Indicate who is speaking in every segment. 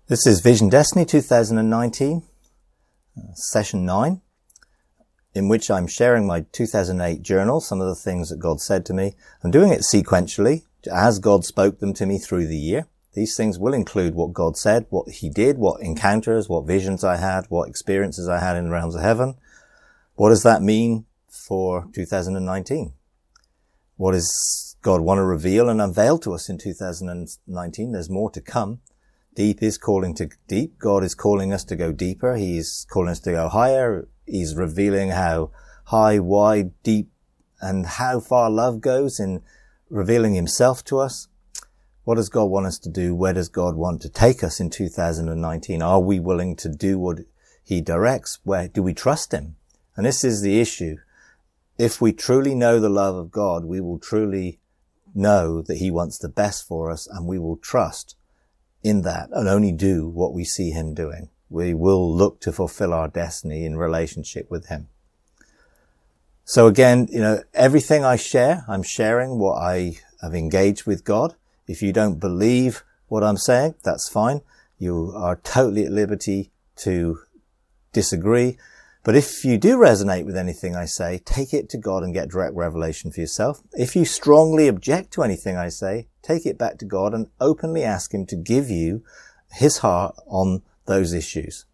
Speaker 1: This is Vision Destiny 2019, session 9, in which I'm sharing my 2008 journal, some of the things that God said to me. I'm doing it sequentially, as God spoke them to me through the year. These things will include what God said, what He did, what encounters, what visions I had, what experiences I had in the realms of heaven. What does that mean for 2019? What does God want to reveal and unveil to us in 2019? There's more to come. Deep is calling to deep. God is calling us to go deeper. He's calling us to go higher. He's revealing how high, wide, deep, and how far love goes in revealing Himself to us. What does God want us to do? Where does God want to take us in 2019? Are we willing to do what He directs? Where do we trust Him? And this is the issue. If we truly know the love of God, we will truly know that He wants the best for us, and we will trust in that and only do what we see Him doing. We will look to fulfill our destiny in relationship with Him. So again, everything I share, I'm sharing what I have engaged with God. If you don't believe what I'm saying, that's fine. You are totally at liberty to disagree. But if you do resonate with anything I say, take it to God and get direct revelation for yourself. If you strongly object to anything I say, take it back to God and openly ask Him to give you His heart on those issues.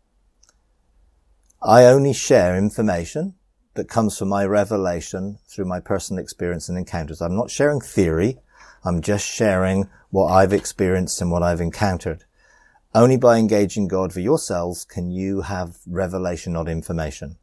Speaker 1: I only share information that comes from my revelation through my personal experience and encounters. I'm not sharing theory. I'm just sharing what I've experienced and what I've encountered. Only by engaging God for yourselves can you have revelation, not information.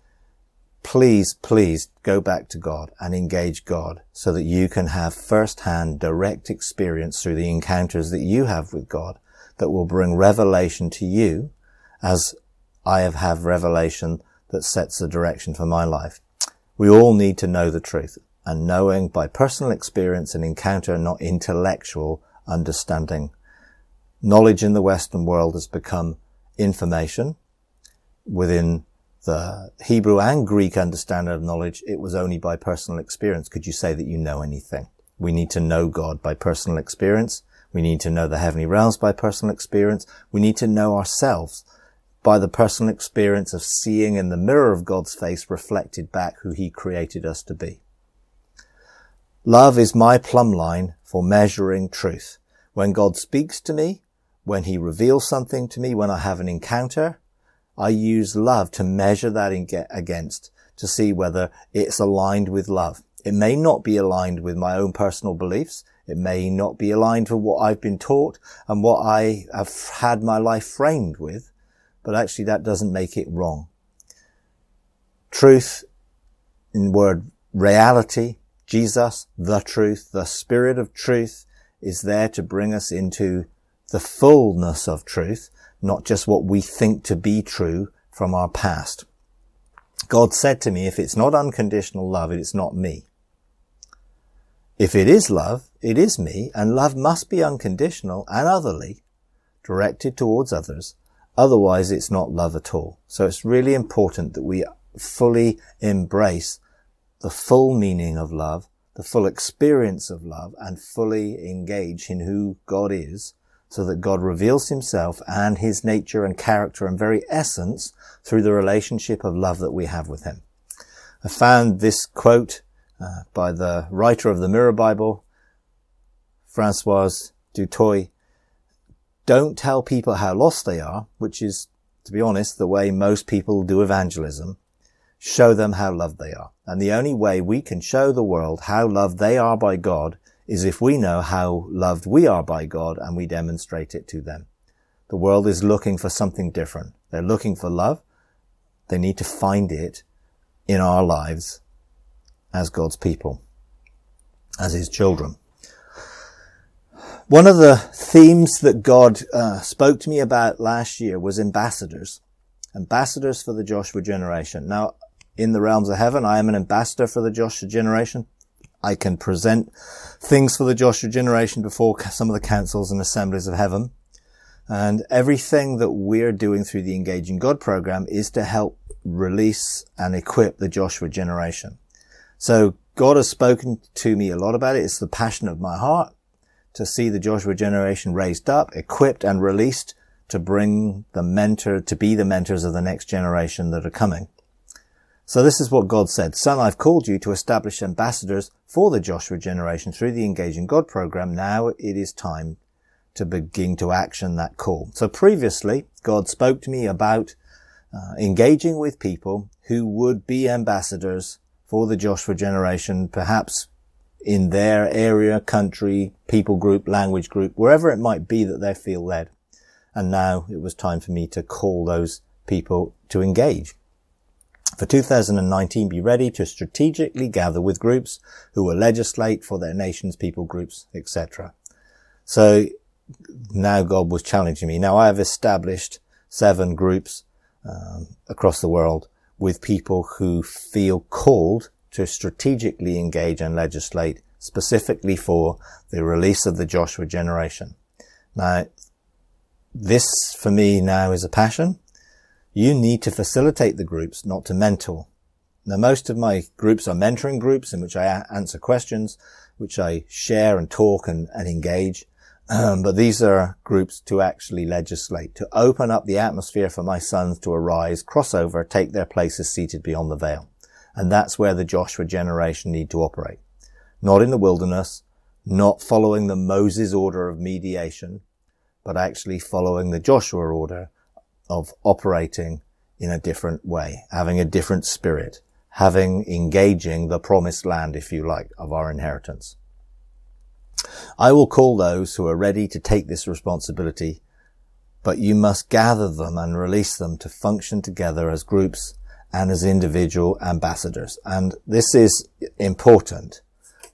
Speaker 1: Please go back to God and engage God so that you can have first-hand direct experience through the encounters that you have with God that will bring revelation to you as I have revelation that sets the direction for my life. We all need to know the truth, and knowing by personal experience and encounter, not intellectual understanding. Knowledge in the Western world has become information. Within the Hebrew and Greek understanding of knowledge, it was only by personal experience could you say that you know anything. We need to know God by personal experience. We need to know the heavenly realms by personal experience. We need to know ourselves by the personal experience of seeing in the mirror of God's face reflected back who He created us to be. Love is my plumb line for measuring truth. When God speaks to me, when He reveals something to me, when I have an encounter, I use love to measure that against, to see whether it's aligned with love. It may not be aligned with my own personal beliefs. It may not be aligned with what I've been taught and what I have had my life framed with, but actually that doesn't make it wrong. Truth, in word reality, Jesus, the truth, the Spirit of truth, is there to bring us into the fullness of truth, not just what we think to be true from our past. God said to me, if it's not unconditional love, it's not me. If it is love, it is me, and love must be unconditional and otherly, directed towards others. Otherwise, it's not love at all. So it's really important that we fully embrace the full meaning of love, the full experience of love, and fully engage in who God is, so that God reveals Himself and His nature and character and very essence through the relationship of love that we have with Him. I found this quote by the writer of the Mirror Bible, Francois du Toit. Don't tell people how lost they are, which is, to be honest, the way most people do evangelism. Show them how loved they are. And the only way we can show the world how loved they are by God is if we know how loved we are by God and we demonstrate it to them. The world is looking for something different. They're looking for love. They need to find it in our lives as God's people, as His children. One of the themes that God spoke to me about last year was ambassadors for the Joshua generation. Now, in the realms of heaven, I am an ambassador for the Joshua generation. I can present things for the Joshua generation before some of the councils and assemblies of heaven. And everything that we're doing through the Engaging God program is to help release and equip the Joshua generation. So God has spoken to me a lot about it. It's the passion of my heart to see the Joshua generation raised up, equipped and released to bring to be the mentors of the next generation that are coming. So this is what God said. Son, I've called you to establish ambassadors for the Joshua generation through the Engaging God program. Now it is time to begin to action that call. So previously, God spoke to me about engaging with people who would be ambassadors for the Joshua generation, perhaps in their area, country, people group, language group, wherever it might be that they feel led. And now it was time for me to call those people to engage. For 2019, be ready to strategically gather with groups who will legislate for their nations, people groups, etc. So now God was challenging me. Now I have established 7 groups across the world with people who feel called to strategically engage and legislate specifically for the release of the Joshua generation. Now, this for me now is a passion. You need to facilitate the groups, not to mentor. Now, most of my groups are mentoring groups in which I answer questions, which I share and talk and engage. But these are groups to actually legislate, to open up the atmosphere for my sons to arise, cross over, take their places seated beyond the veil. And that's where the Joshua generation need to operate. Not in the wilderness, not following the Moses order of mediation, but actually following the Joshua order of operating in a different way, having a different spirit, engaging the promised land, if you like, of our inheritance. I will call those who are ready to take this responsibility, but you must gather them and release them to function together as groups and as individual ambassadors. And this is important.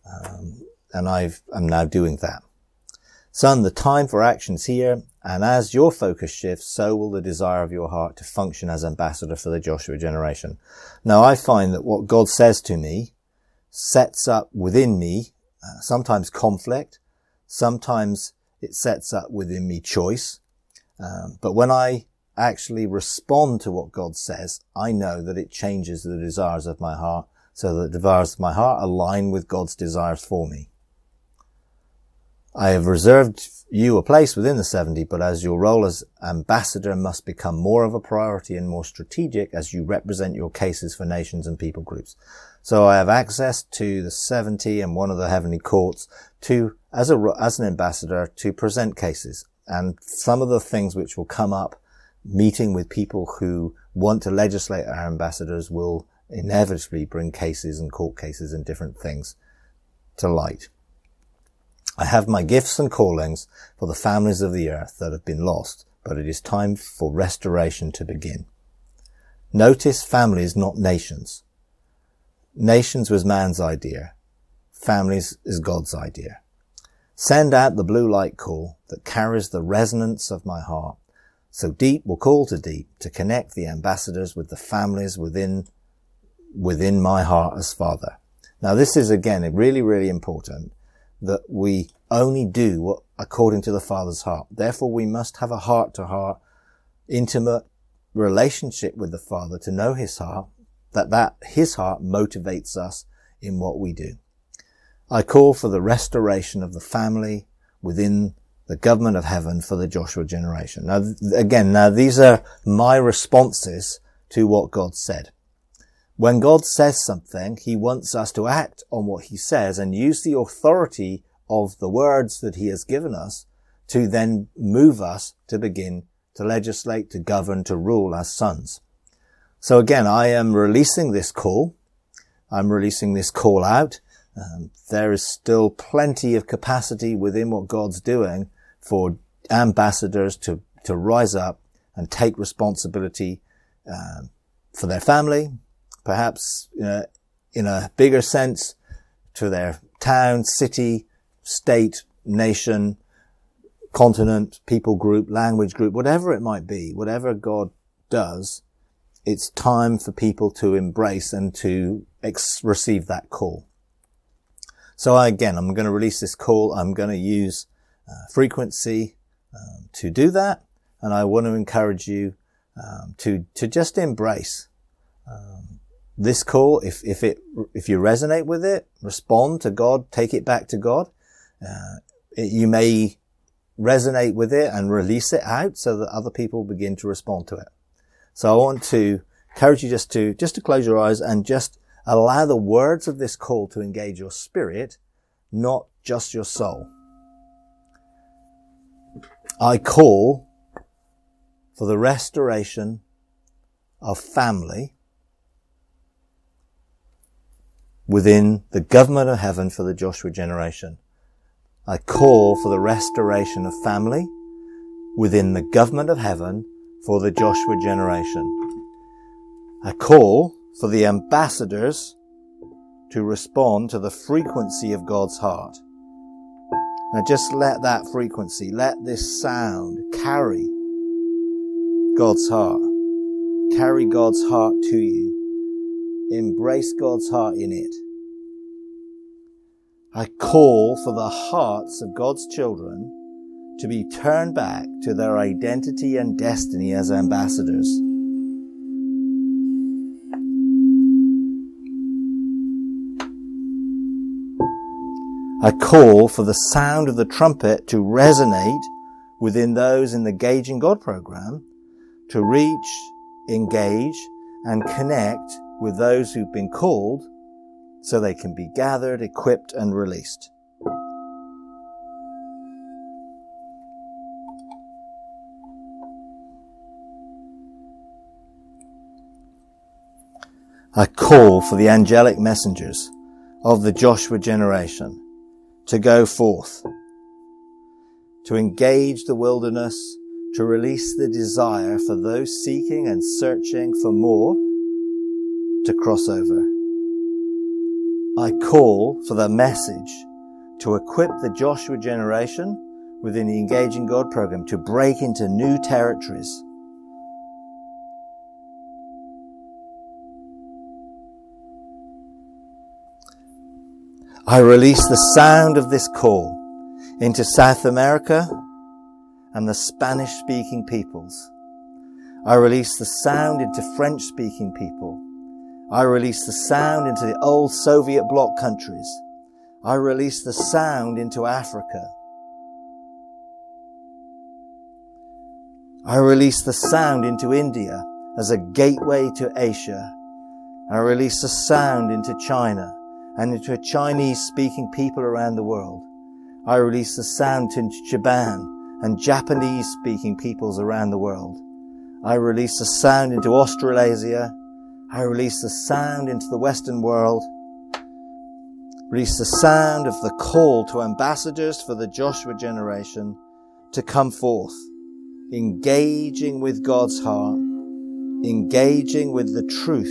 Speaker 1: And I'm now doing that. Son, the time for action's here, and as your focus shifts, so will the desire of your heart to function as ambassador for the Joshua generation. Now, I find that what God says to me sets up within me sometimes conflict, sometimes it sets up within me choice. But when I actually respond to what God says, I know that it changes the desires of my heart, so that the desires of my heart align with God's desires for me. I have reserved you a place within the 70, but as your role as ambassador must become more of a priority and more strategic as you represent your cases for nations and people groups. So I have access to the 70 and one of the heavenly courts as an ambassador to present cases. And some of the things which will come up, meeting with people who want to legislate our ambassadors, will inevitably bring cases and court cases and different things to light. I have my gifts and callings for the families of the earth that have been lost, but it is time for restoration to begin. Notice families, not nations. Nations was man's idea. Families is God's idea. Send out the blue light call that carries the resonance of my heart. So deep will call to deep to connect the ambassadors with the families within my heart as Father. Now this is again really, really important, that we only do what according to the Father's heart. Therefore, we must have a heart-to-heart, intimate relationship with the Father to know his heart, that his heart motivates us in what we do. I call for the restoration of the family within the government of heaven for the Joshua generation. Now these are my responses to what God said. When God says something, he wants us to act on what he says and use the authority of the words that he has given us to then move us to begin to legislate, to govern, to rule as sons. So again, I am releasing this call. I'm releasing this call out. There is still plenty of capacity within what God's doing for ambassadors to rise up and take responsibility for their family, perhaps in a bigger sense to their town, city, state, nation, continent, people group, language group, whatever it might be, whatever God does, it's time for people to embrace and to receive that call. So I'm going to release this call. I'm going to use frequency to do that. And I want to encourage you to just embrace this call. If you resonate with it, respond to God, take it back to God. You may resonate with it and release it out so that other people begin to respond to it. So I want to encourage you just to close your eyes and just allow the words of this call to engage your spirit, not just your soul. I call for the restoration of family within the government of heaven for the Joshua generation. I call for the restoration of family within the government of heaven for the Joshua generation. I call for the ambassadors to respond to the frequency of God's heart. Now just let that frequency, let this sound carry God's heart. Carry God's heart to you. Embrace God's heart in it. I call for the hearts of God's children to be turned back to their identity and destiny as ambassadors. I call for the sound of the trumpet to resonate within those in the Engaging God program to reach, engage, and connect with those who've been called so they can be gathered, equipped, and released. I call for the angelic messengers of the Joshua generation to go forth, to engage the wilderness, to release the desire for those seeking and searching for more to cross over. I call for the message to equip the Joshua generation within the Engaging God program to break into new territories. I release the sound of this call into South America and the Spanish-speaking peoples. I release the sound into French-speaking people. I release the sound into the old Soviet bloc countries. I release the sound into Africa. I release the sound into India as a gateway to Asia. I release the sound into China and into Chinese-speaking people around the world. I release the sound into Japan and Japanese-speaking peoples around the world. I release the sound into Australasia. I release the sound into the Western world. Release the sound of the call to ambassadors for the Joshua generation to come forth, engaging with God's heart, engaging with the truth.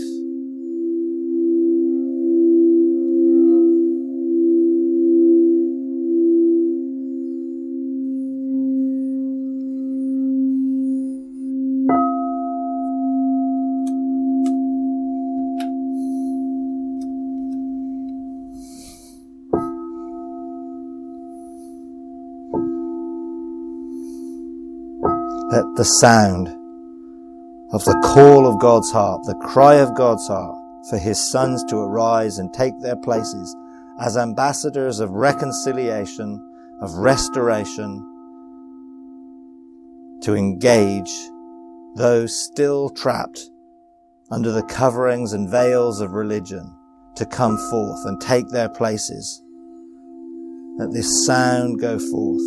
Speaker 1: Let the sound of the call of God's heart, the cry of God's heart for his sons to arise and take their places as ambassadors of reconciliation, of restoration, to engage those still trapped under the coverings and veils of religion to come forth and take their places. Let this sound go forth.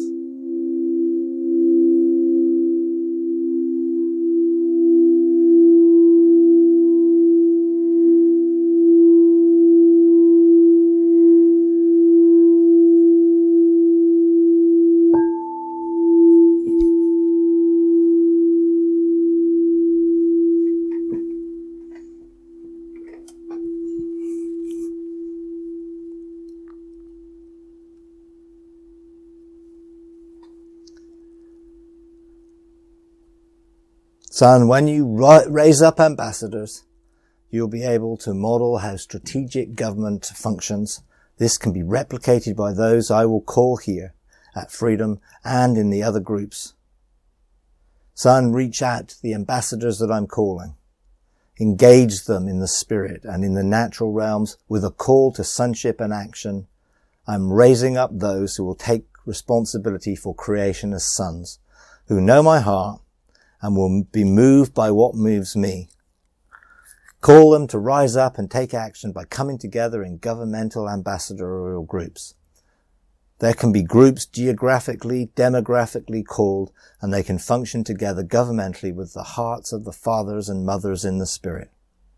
Speaker 1: Son, when you raise up ambassadors, you'll be able to model how strategic government functions. This can be replicated by those I will call here at Freedom and in the other groups. Son, reach out to the ambassadors that I'm calling. Engage them in the spirit and in the natural realms with a call to sonship and action. I'm raising up those who will take responsibility for creation as sons, who know my heart and will be moved by what moves me. Call them to rise up and take action by coming together in governmental ambassadorial groups. There can be groups geographically, demographically called, and they can function together governmentally with the hearts of the fathers and mothers in the Spirit.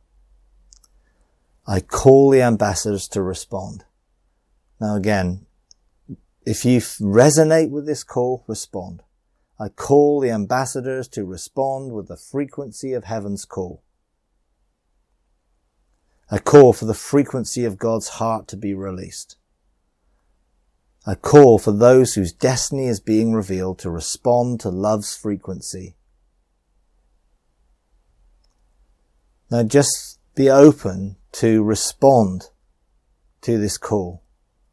Speaker 1: I call the ambassadors to respond. Now again, if you resonate with this call, respond. I call the ambassadors to respond with the frequency of heaven's call. I call for the frequency of God's heart to be released. I call for those whose destiny is being revealed to respond to love's frequency. Now just be open to respond to this call.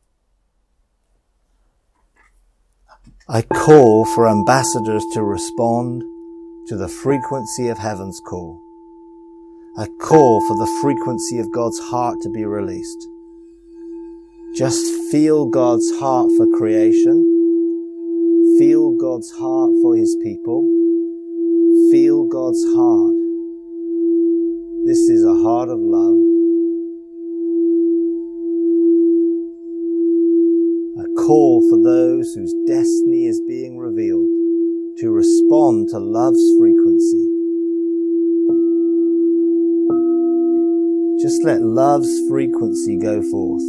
Speaker 1: I call for ambassadors to respond to the frequency of heaven's call. I call for the frequency of God's heart to be released. Just feel God's heart for creation. Feel God's heart for His people. Feel God's heart. This is a heart of love. A call for those whose destiny is being revealed to respond to love's frequency. Just let love's frequency go forth.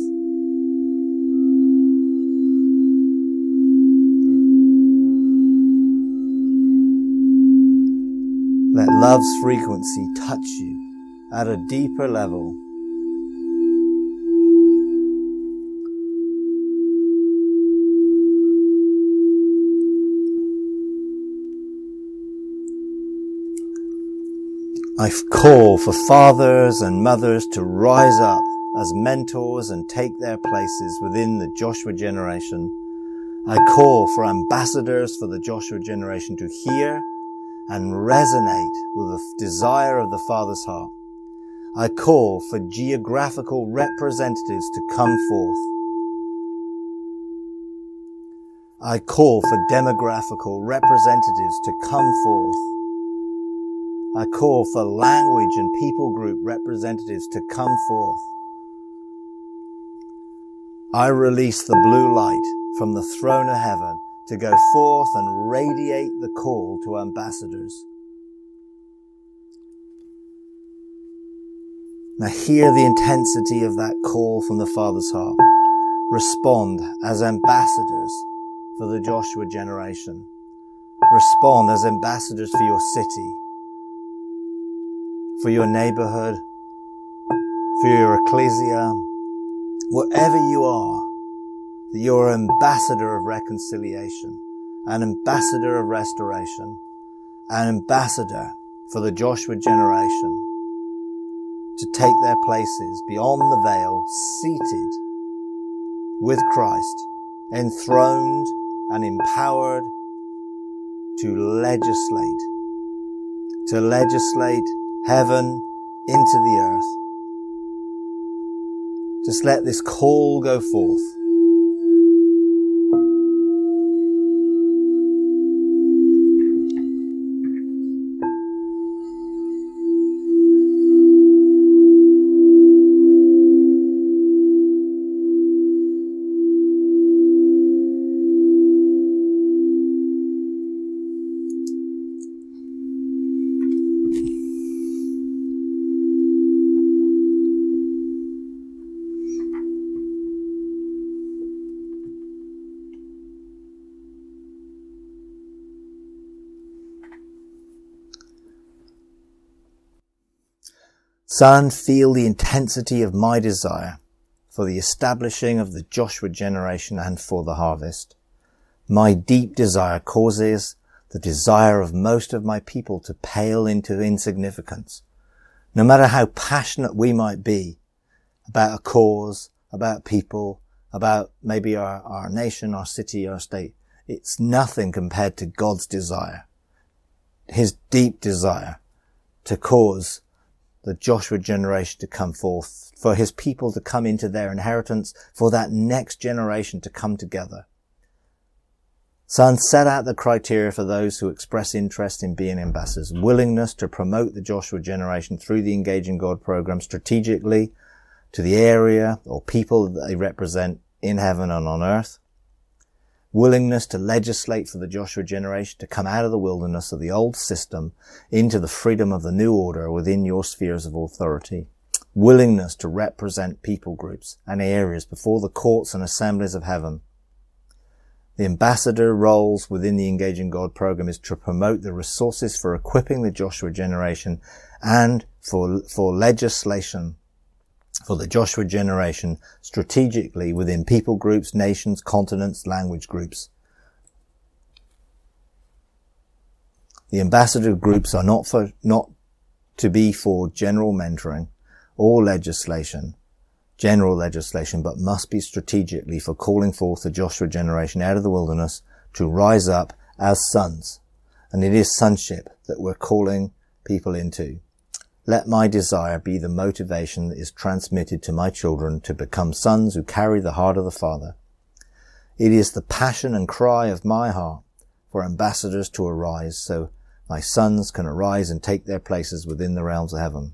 Speaker 1: Let love's frequency touch you at a deeper level. I call for fathers and mothers to rise up as mentors and take their places within the Joshua generation. I call for ambassadors for the Joshua generation to hear and resonate with the desire of the Father's heart. I call for geographical representatives to come forth. I call for demographical representatives to come forth. I call for language and people group representatives to come forth. I release the blue light from the throne of heaven to go forth and radiate the call to ambassadors. Now hear the intensity of that call from the Father's heart. Respond as ambassadors for the Joshua generation. Respond as ambassadors for your city, for your neighborhood, for your ecclesia, wherever you are, that you're an ambassador of reconciliation, an ambassador of restoration, an ambassador for the Joshua generation to take their places beyond the veil, seated with Christ, enthroned and empowered to legislate heaven into the earth. Just let this call go forth. Son, feel the intensity of my desire for the establishing of the Joshua generation and for the harvest. My deep desire causes the desire of most of my people to pale into insignificance. No matter how passionate we might be about a cause, about people, about maybe our nation, our city, our state, it's nothing compared to God's desire. His deep desire to cause the Joshua generation to come forth, for his people to come into their inheritance, for that next generation to come together. Son, set out the criteria for those who express interest in being ambassadors. Willingness to promote the Joshua generation through the Engaging God program strategically to the area or people that they represent in heaven and on earth. Willingness to legislate for the Joshua generation to come out of the wilderness of the old system into the freedom of the new order within your spheres of authority. Willingness to represent people groups and areas before the courts and assemblies of heaven. The ambassador roles within the Engaging God program is to promote the resources for equipping the Joshua generation and for legislation for the Joshua generation strategically within people groups, nations, continents, language groups. The ambassador groups are not to be for general mentoring or general legislation, but must be strategically for calling forth the Joshua generation out of the wilderness to rise up as sons. And it is sonship that we're calling people into. Let my desire be the motivation that is transmitted to my children to become sons who carry the heart of the Father. It is the passion and cry of my heart for ambassadors to arise so my sons can arise and take their places within the realms of heaven.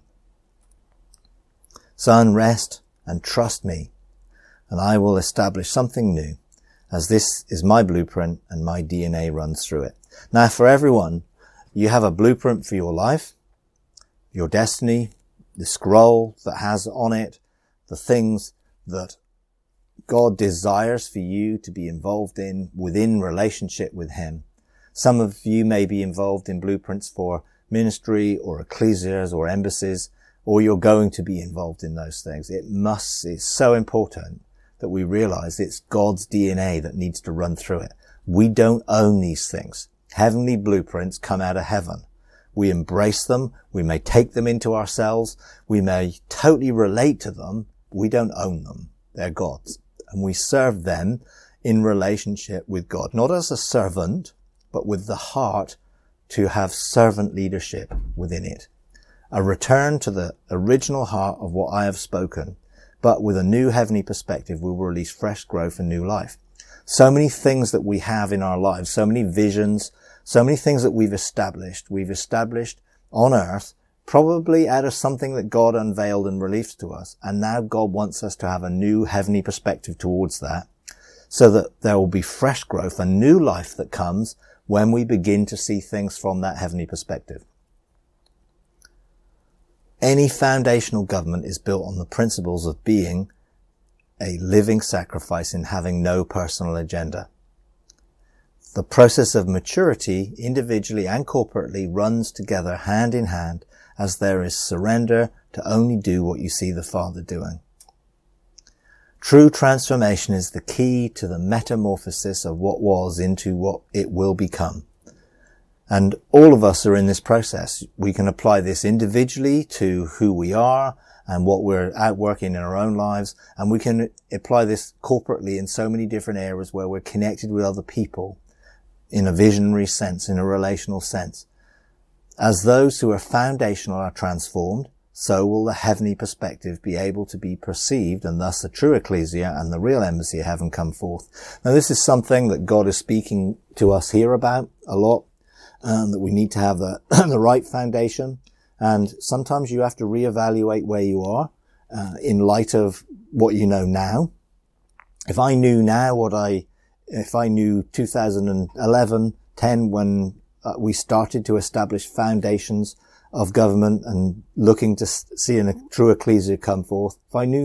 Speaker 1: Son, rest and trust me, and I will establish something new, as this is my blueprint and my DNA runs through it. Now, for everyone, you have a blueprint for your life, your destiny, the scroll that has on it the things that God desires for you to be involved in within relationship with Him. Some of you may be involved in blueprints for ministry or ecclesias or embassies, or you're going to be involved in those things. It's so important that we realize it's God's DNA that needs to run through it. We don't own these things. Heavenly blueprints come out of heaven. We embrace them. We may take them into ourselves. We may totally relate to them. We don't own them. They're God's. And we serve them in relationship with God, not as a servant, but with the heart to have servant leadership within it. A return to the original heart of what I have spoken, but with a new heavenly perspective, we will release fresh growth and new life. So many things that we have in our lives, so many visions, so many things that we've established on earth, probably out of something that God unveiled and released to us. And now God wants us to have a new heavenly perspective towards that, so that there will be fresh growth and new life that comes when we begin to see things from that heavenly perspective. Any foundational government is built on the principles of being a living sacrifice and having no personal agenda. The process of maturity, individually and corporately, runs together hand in hand as there is surrender to only do what you see the Father doing. True transformation is the key to the metamorphosis of what was into what it will become. And all of us are in this process. We can apply this individually to who we are and what we're out working in our own lives. And we can apply this corporately in so many different areas where we're connected with other people in a visionary sense, in a relational sense. As those who are foundational are transformed, so will the heavenly perspective be able to be perceived, and thus the true ecclesia and the real embassy of heaven come forth. Now, this is something that God is speaking to us here about a lot. That we need to have the right foundation, and sometimes you have to reevaluate where you are in light of what you know now. If I knew 2011, 10, when we started to establish foundations of government and looking to see a true ecclesia come forth, if I knew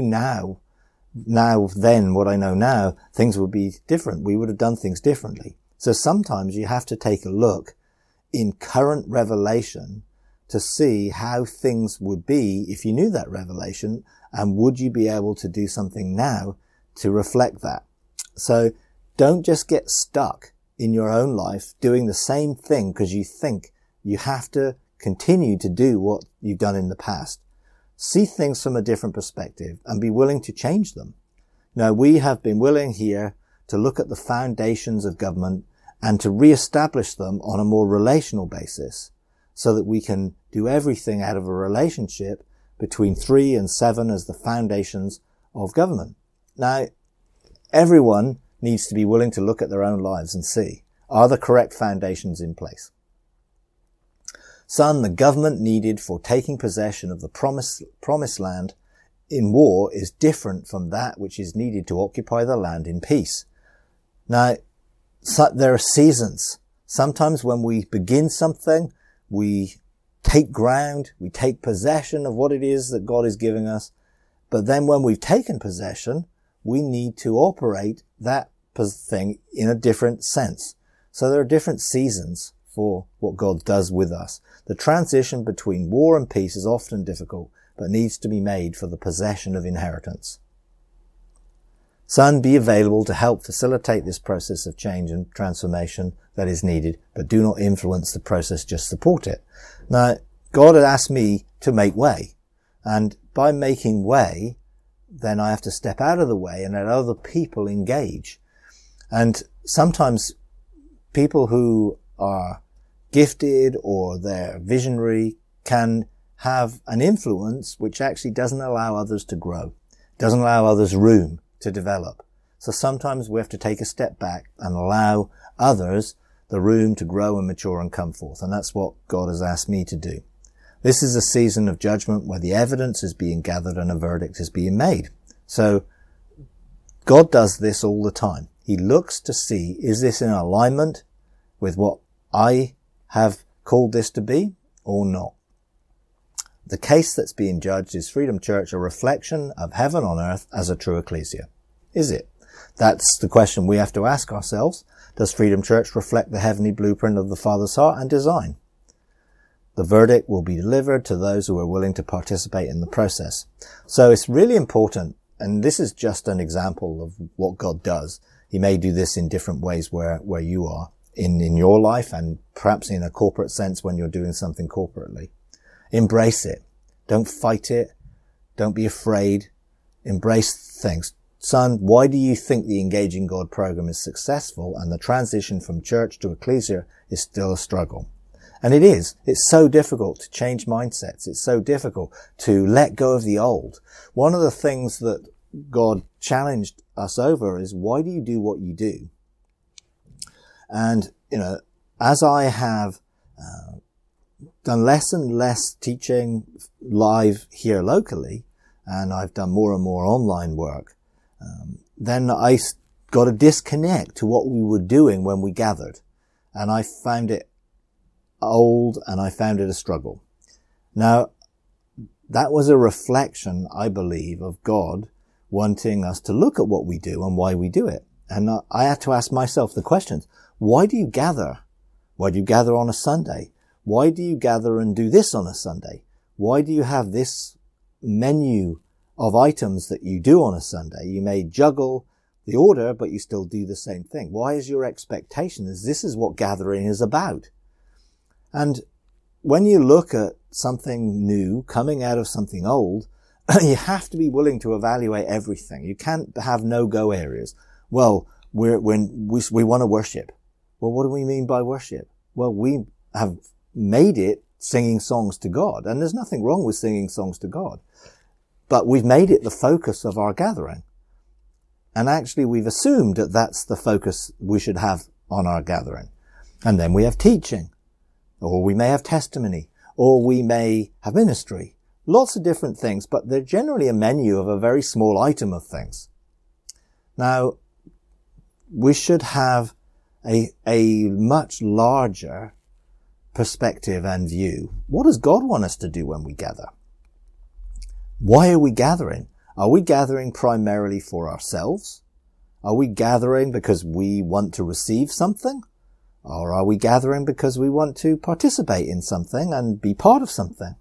Speaker 1: then what I know now, things would be different. We would have done things differently. So sometimes you have to take a look in current revelation to see how things would be if you knew that revelation, and would you be able to do something now to reflect that. So don't just get stuck in your own life doing the same thing because you think you have to continue to do what you've done in the past. See things from a different perspective and be willing to change them. Now, we have been willing here to look at the foundations of government and to re-establish them on a more relational basis so that we can do everything out of a relationship between 3 and 7 as the foundations of government. Now, everyone needs to be willing to look at their own lives and see, Are the correct foundations in place? Son, the government needed for taking possession of the promised land in war is different from that which is needed to occupy the land in peace. Now, there are seasons. Sometimes when we begin something, we take ground, we take possession of what it is that God is giving us. But then when we've taken possession, we need to operate that thing in a different sense. So there are different seasons for what God does with us. The transition between war and peace is often difficult, but needs to be made for the possession of inheritance. Son, be available to help facilitate this process of change and transformation that is needed, but do not influence the process, just support it. Now, God had asked me to make way, and by making way, then I have to step out of the way and let other people engage. And sometimes people who are gifted or they're visionary can have an influence which actually doesn't allow others to grow, doesn't allow others room to develop. So sometimes we have to take a step back and allow others the room to grow and mature and come forth. And that's what God has asked me to do. This is a season of judgment where the evidence is being gathered and a verdict is being made. So God does this all the time. He looks to see, is this in alignment with what I have called this to be or not? The case that's being judged, is Freedom Church a reflection of heaven on earth as a true ecclesia? Is it? That's the question we have to ask ourselves. Does Freedom Church reflect the heavenly blueprint of the Father's heart and design? The verdict will be delivered to those who are willing to participate in the process. So it's really important, and this is just an example of what God does. He may do this in different ways where you are in your life, and perhaps in a corporate sense when you're doing something corporately. Embrace it. Don't fight it. Don't be afraid. Embrace things. Son, why do you think the Engaging God program is successful and the transition from church to ecclesia is still a struggle? And it is. It's so difficult to change mindsets. It's so difficult to let go of the old. One of the things that God challenged us over is, why do you do what you do? And, as I have done less and less teaching live here locally, and I've done more and more online work, then I got a disconnect to what we were doing when we gathered. And I found it old and I found it a struggle. Now, that was a reflection, I believe, of God wanting us to look at what we do and why we do it. And I had to ask myself the questions. Why do you gather? Why do you gather on a Sunday? Why do you gather and do this on a Sunday? Why do you have this menu of items that you do on a Sunday? You may juggle the order, but you still do the same thing. Why is your expectation this is what gathering is about? And when you look at something new coming out of something old, you have to be willing to evaluate everything. You can't have no-go areas. Well, we want to worship. Well, what do we mean by worship? Well, we have made it singing songs to God, and there's nothing wrong with singing songs to God. But we've made it the focus of our gathering. And actually we've assumed that that's the focus we should have on our gathering. And then we have teaching, or we may have testimony, or we may have ministry. Lots of different things, but they're generally a menu of a very small item of things. Now, we should have a much larger perspective and view. What does God want us to do when we gather? Why are we gathering? Are we gathering primarily for ourselves? Are we gathering because we want to receive something? Or are we gathering because we want to participate in something and be part of something?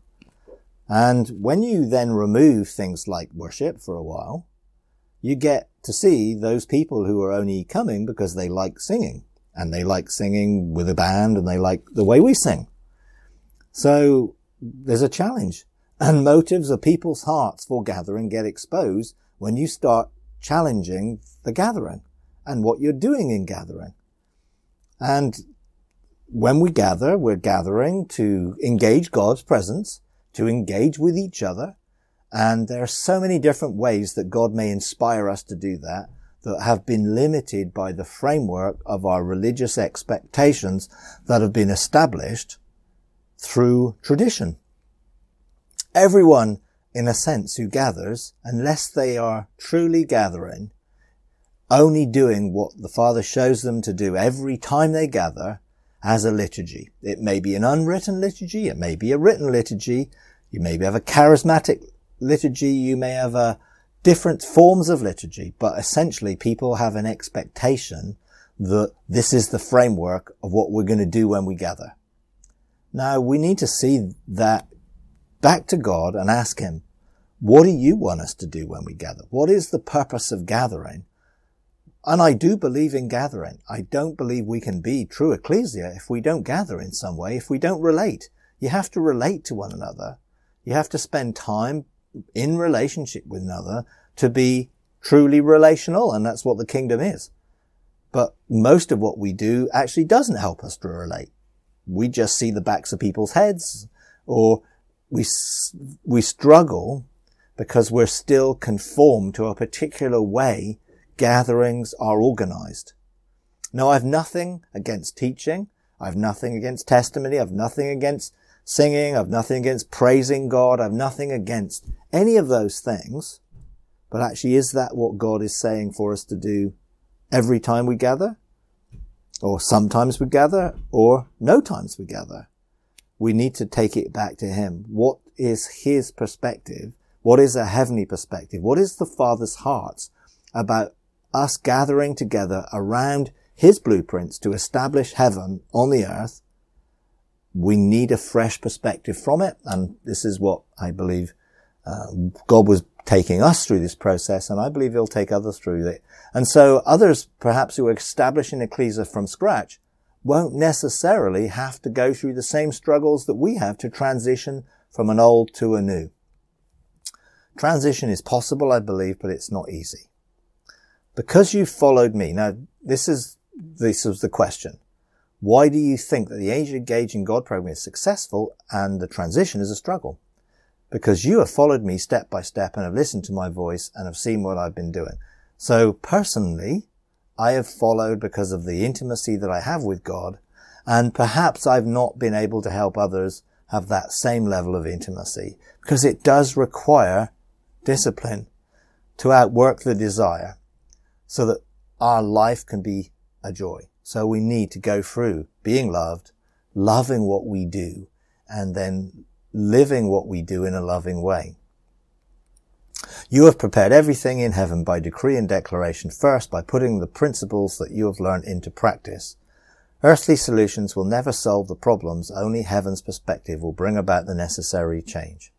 Speaker 1: And when you then remove things like worship for a while, you get to see those people who are only coming because they like singing. And they like singing with a band and they like the way we sing. So there's a challenge. And motives of people's hearts for gathering get exposed when you start challenging the gathering and what you're doing in gathering. And when we gather, we're gathering to engage God's presence, to engage with each other. And there are so many different ways that God may inspire us to do that, that have been limited by the framework of our religious expectations that have been established through tradition. Everyone, in a sense, who gathers, unless they are truly gathering, only doing what the Father shows them to do every time they gather, as a liturgy. It may be an unwritten liturgy, it may be a written liturgy, you maybe have a charismatic liturgy, you may have different forms of liturgy, but essentially people have an expectation that this is the framework of what we're going to do when we gather. Now, we need to see that back to God and ask Him, what do you want us to do when we gather? What is the purpose of gathering? And I do believe in gathering. I don't believe we can be true ecclesia if we don't gather in some way, if we don't relate. You have to relate to one another. You have to spend time in relationship with another to be truly relational, and that's what the kingdom is. But most of what we do actually doesn't help us to relate. We just see the backs of people's heads, or we struggle because we're still conformed to a particular way gatherings are organized. Now, I've nothing against teaching. I've nothing against testimony. I've nothing against singing. I've nothing against praising God. I've nothing against any of those things. But actually, is that what God is saying for us to do every time we gather? Or sometimes we gather, or no times we gather? We need to take it back to Him. What is His perspective? What is a heavenly perspective? What is the Father's heart about us gathering together around His blueprints to establish heaven on the earth? We need a fresh perspective from it. And this is what I believe God was taking us through this process, and I believe He'll take others through it. And so others, perhaps who are establishing ecclesia from scratch, won't necessarily have to go through the same struggles that we have to transition from an old to a new. Transition is possible, I believe, but it's not easy. Because you followed me. Now, this was the question. Why do you think that the Age Engaging God program is successful and the transition is a struggle? Because you have followed me step by step and have listened to my voice and have seen what I've been doing. So personally, I have followed because of the intimacy that I have with God, and perhaps I've not been able to help others have that same level of intimacy, because it does require discipline to outwork the desire so that our life can be a joy. So we need to go through being loved, loving what we do, and then living what we do in a loving way. You have prepared everything in heaven by decree and declaration, first by putting the principles that you have learned into practice. Earthly solutions will never solve the problems, only heaven's perspective will bring about the necessary change.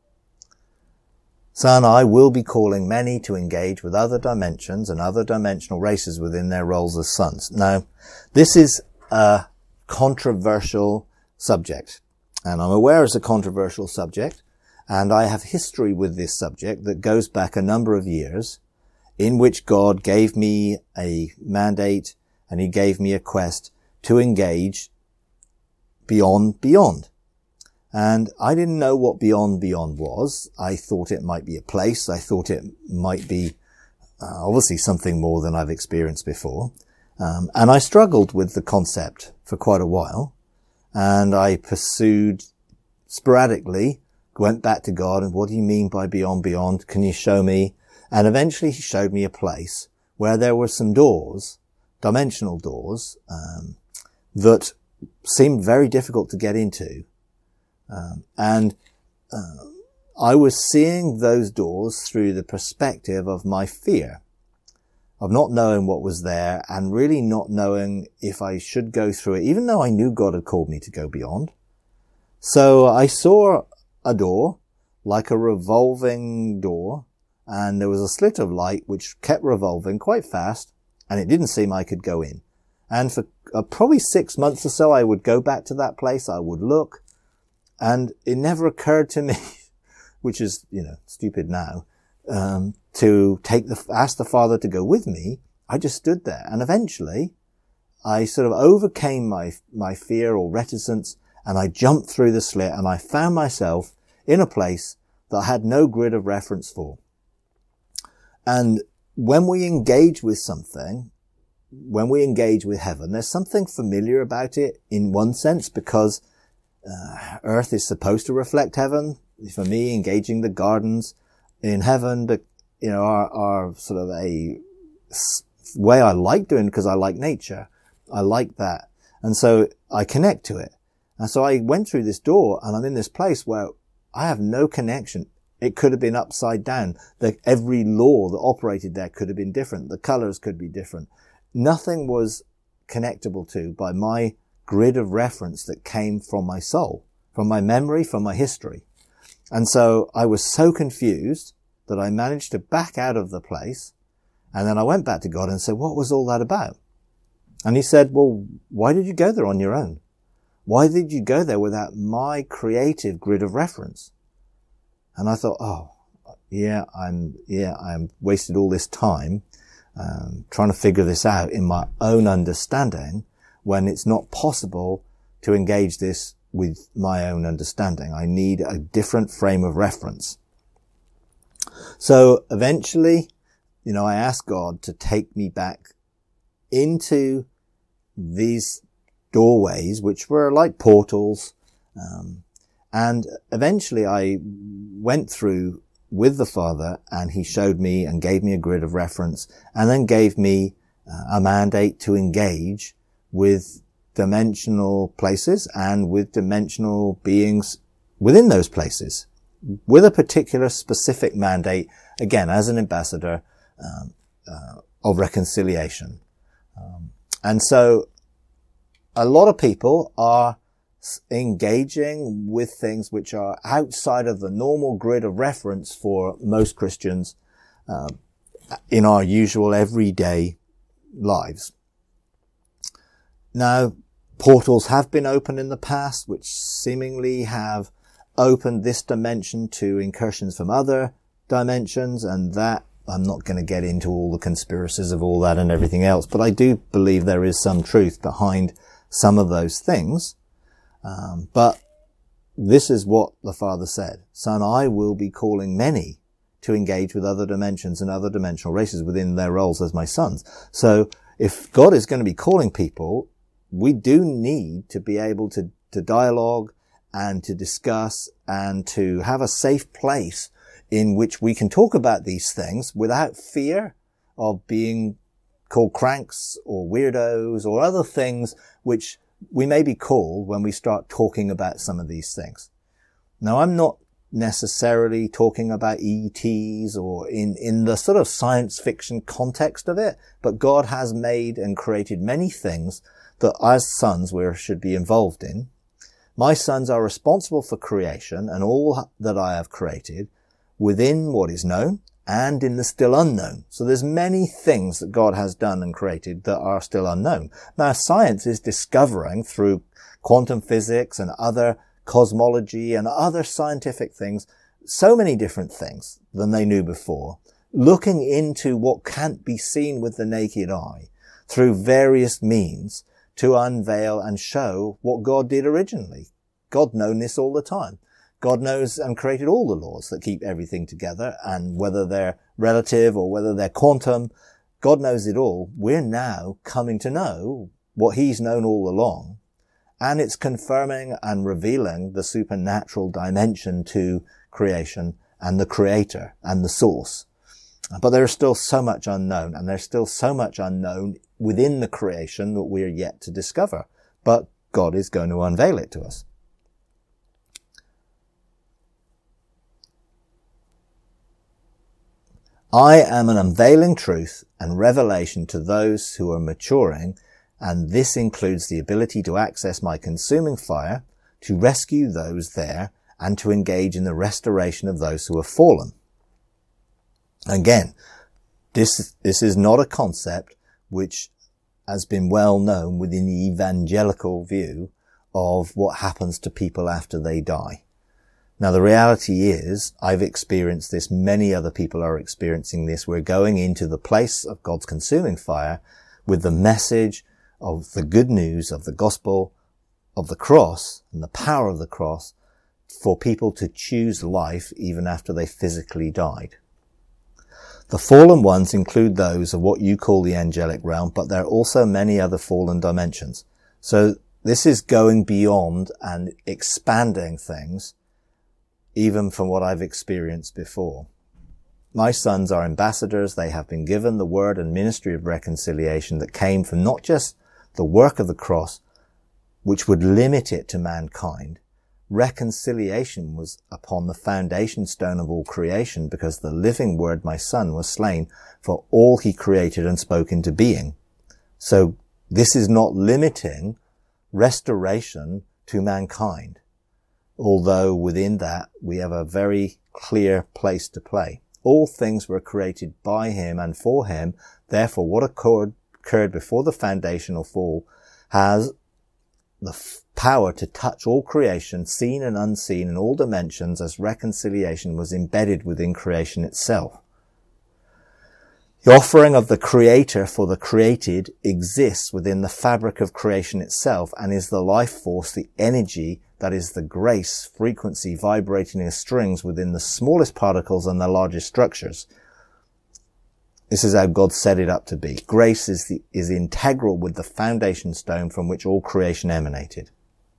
Speaker 1: Son, I will be calling many to engage with other dimensions and other dimensional races within their roles as sons. Now, this is a controversial subject, and I'm aware it's a controversial subject, and I have history with this subject that goes back a number of years, in which God gave me a mandate and He gave me a quest to engage beyond. And I didn't know what beyond was. I thought it might be a place. I thought it might be obviously something more than I've experienced before. And I struggled with the concept for quite a while. And I pursued sporadically, went back to God, and what do you mean by beyond? Can you show me? And eventually He showed me a place where there were some doors, dimensional doors, that seemed very difficult to get into. I was seeing those doors through the perspective of my fear, of not knowing what was there and really not knowing if I should go through it, even though I knew God had called me to go beyond. So I saw a door, like a revolving door, and there was a slit of light which kept revolving quite fast, and it didn't seem I could go in. And for probably 6 months or so, I would go back to that place, I would look, and it never occurred to me, which is, stupid now, to ask the Father to go with me. I just stood there. And eventually I sort of overcame my fear or reticence, and I jumped through the slit, and I found myself in a place that I had no grid of reference for. And when we engage with something, when we engage with heaven, there's something familiar about it in one sense, because earth is supposed to reflect heaven. For me, engaging the gardens in heaven, are sort of a way I like doing, because I like nature. I like that. And so I connect to it. And so I went through this door and I'm in this place where I have no connection. It could have been upside down. Every law that operated there could have been different. The colors could be different. Nothing was connectable to by my grid of reference that came from my soul, from my memory, from my history. And so I was so confused that I managed to back out of the place. And then I went back to God and said, what was all that about? And he said, well, why did you go there on your own? Why did you go there without my creative grid of reference? And I thought, I'm wasted all this time, trying to figure this out in my own understanding, when it's not possible to engage this with my own understanding. I need a different frame of reference. So eventually, I asked God to take me back into these doorways, which were like portals. And eventually I went through with the Father, and he showed me and gave me a grid of reference, and then gave me a mandate to engage with dimensional places and with dimensional beings within those places, with a particular specific mandate, again, as an ambassador of reconciliation. And so a lot of people are engaging with things which are outside of the normal grid of reference for most Christians in our usual everyday lives. Now, portals have been opened in the past, which seemingly have opened this dimension to incursions from other dimensions, and that I'm not going to get into all the conspiracies of all that and everything else, but I do believe there is some truth behind some of those things. But this is what the Father said. Son, I will be calling many to engage with other dimensions and other dimensional races within their roles as my sons. So if God is going to be calling people, we do need to be able to dialogue and to discuss and to have a safe place in which we can talk about these things without fear of being called cranks or weirdos or other things which we may be called when we start talking about some of these things. Now, I'm not necessarily talking about ETs or in the sort of science fiction context of it, but God has made and created many things that as sons we should be involved in. My sons are responsible for creation and all that I have created within what is known and in the still unknown. So there's many things that God has done and created that are still unknown. Now, science is discovering through quantum physics and other cosmology and other scientific things, so many different things than they knew before, looking into what can't be seen with the naked eye through various means to unveil and show what God did originally. God known this all the time. God knows and created all the laws that keep everything together, and whether they're relative or whether they're quantum, God knows it all. We're now coming to know what he's known all along, and it's confirming and revealing the supernatural dimension to creation and the creator and the source. But there is still so much unknown, and there's still so much unknown within the creation that we are yet to discover. But God is going to unveil it to us. I am an unveiling truth and revelation to those who are maturing, and this includes the ability to access my consuming fire, to rescue those there, and to engage in the restoration of those who have fallen. Again, this is not a concept which has been well known within the evangelical view of what happens to people after they die. Now, the reality is, I've experienced this, many other people are experiencing this. We're going into the place of God's consuming fire with the message of the good news of the gospel of the cross and the power of the cross for people to choose life even after they physically died. The fallen ones include those of what you call the angelic realm, but there are also many other fallen dimensions. So this is going beyond and expanding things, even from what I've experienced before. My sons are ambassadors. They have been given the word and ministry of reconciliation that came from not just the work of the cross, which would limit it to mankind. Reconciliation was upon the foundation stone of all creation, because the living word, my son, was slain for all he created and spoke into being. So this is not limiting restoration to mankind, although within that we have a very clear place to play. All things were created by him and for him. Therefore, what occurred before the foundational fall has the power to touch all creation, seen and unseen, in all dimensions, as reconciliation was embedded within creation itself. The offering of the Creator for the created exists within the fabric of creation itself and is the life force, the energy that is the grace frequency vibrating as strings within the smallest particles and the largest structures. This is how God set it up to be. Grace is integral with the foundation stone from which all creation emanated.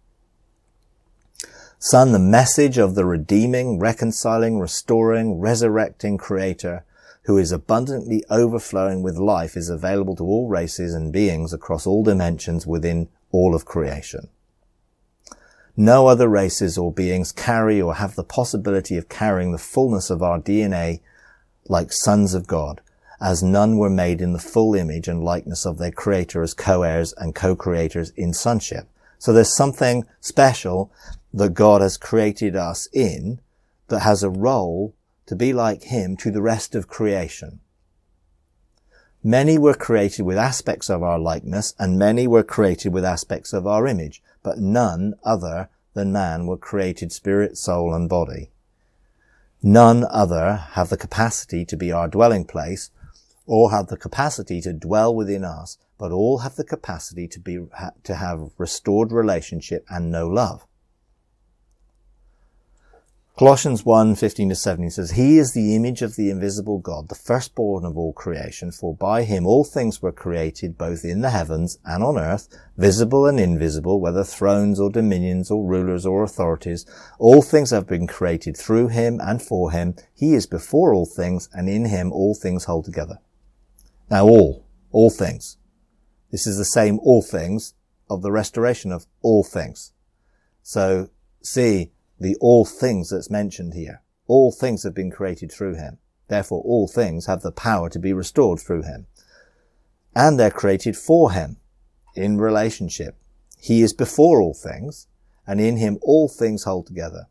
Speaker 1: Son, the message of the redeeming, reconciling, restoring, resurrecting Creator, who is abundantly overflowing with life, is available to all races and beings across all dimensions within all of creation. No other races or beings carry or have the possibility of carrying the fullness of our DNA like sons of God, as none were made in the full image and likeness of their Creator as co-heirs and co-creators in sonship. So there's something special that God has created us in that has a role to be like him to the rest of creation. Many were created with aspects of our likeness, and many were created with aspects of our image, but none other than man were created spirit, soul, and body. None other have the capacity to be our dwelling place, or have the capacity to dwell within us, but all have the capacity to have restored relationship and know love. Colossians 1:15-17 says, He is the image of the invisible God, the firstborn of all creation, for by him all things were created, both in the heavens and on earth, visible and invisible, whether thrones or dominions or rulers or authorities. All things have been created through him and for him. He is before all things, and in him all things hold together. Now all things. This is the same all things of the restoration of all things. So see, the all things that's mentioned here. All things have been created through him. Therefore, all things have the power to be restored through him. And they're created for him in relationship. He is before all things, and in him all things hold together.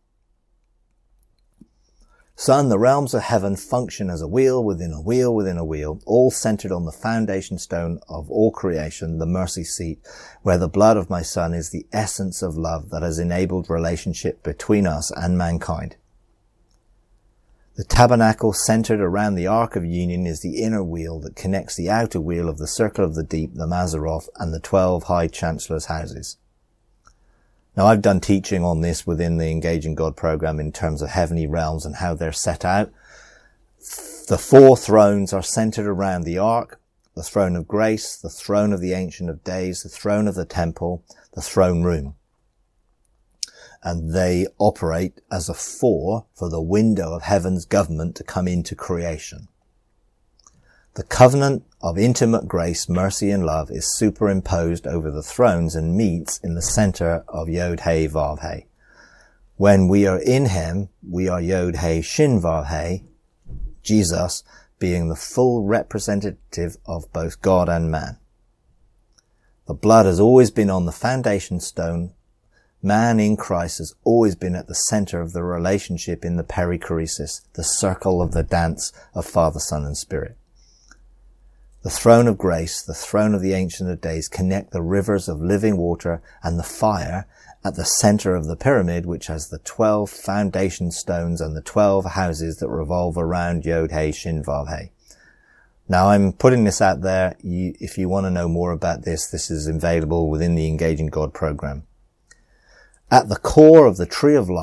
Speaker 1: Son, the realms of heaven function as a wheel within a wheel within a wheel, all centered on the foundation stone of all creation, the mercy seat, where the blood of my Son is the essence of love that has enabled relationship between us and mankind. The tabernacle centered around the Ark of Union is the inner wheel that connects the outer wheel of the Circle of the Deep, the Mazaroth, and the 12 High Chancellor's houses. Now, I've done teaching on this within the Engaging God program in terms of heavenly realms and how they're set out. The 4 thrones are centered around the Ark, the throne of grace, the throne of the Ancient of Days, the throne of the temple, the throne room. And they operate as a 4 for the window of heaven's government to come into creation. The covenant of intimate grace, mercy, and love is superimposed over the thrones and meets in the center of Yod-Heh Vav-Heh. When we are in him, we are Yod-Heh Shin Vav-Heh, Jesus being the full representative of both God and man. The blood has always been on the foundation stone. Man in Christ has always been at the center of the relationship in the perichoresis, the circle of the dance of Father, Son, and Spirit. The throne of grace, the throne of the Ancient of Days, connect the rivers of living water and the fire at the center of the pyramid, which has the 12 foundation stones and the 12 houses that revolve around Yod-Heh Shin Vav-Heh. Now, I'm putting this out there. If you want to know more about this, this is available within the Engaging God program. At the core of the tree of life,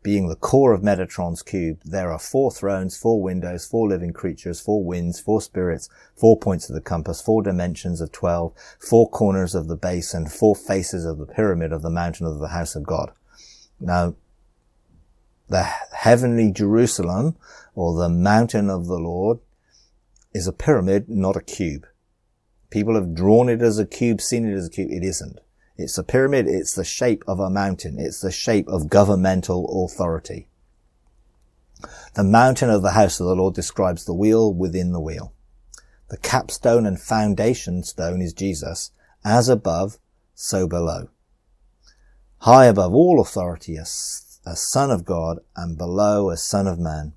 Speaker 1: being the core of Metatron's cube, there are 4 thrones, 4 windows, 4 living creatures, 4 winds, 4 spirits, 4 points of the compass, 4 dimensions of 12, 4 corners of the base, and 4 faces of the pyramid of the mountain of the house of God. Now, the heavenly Jerusalem, or the mountain of the Lord, is a pyramid, not a cube. People have drawn it as a cube, seen it as a cube. It isn't. It's a pyramid. It's the shape of a mountain. It's the shape of governmental authority. The mountain of the house of the Lord describes the wheel within the wheel. The capstone and foundation stone is Jesus, as above, so below. High above all authority, a son of God, and below a son of man.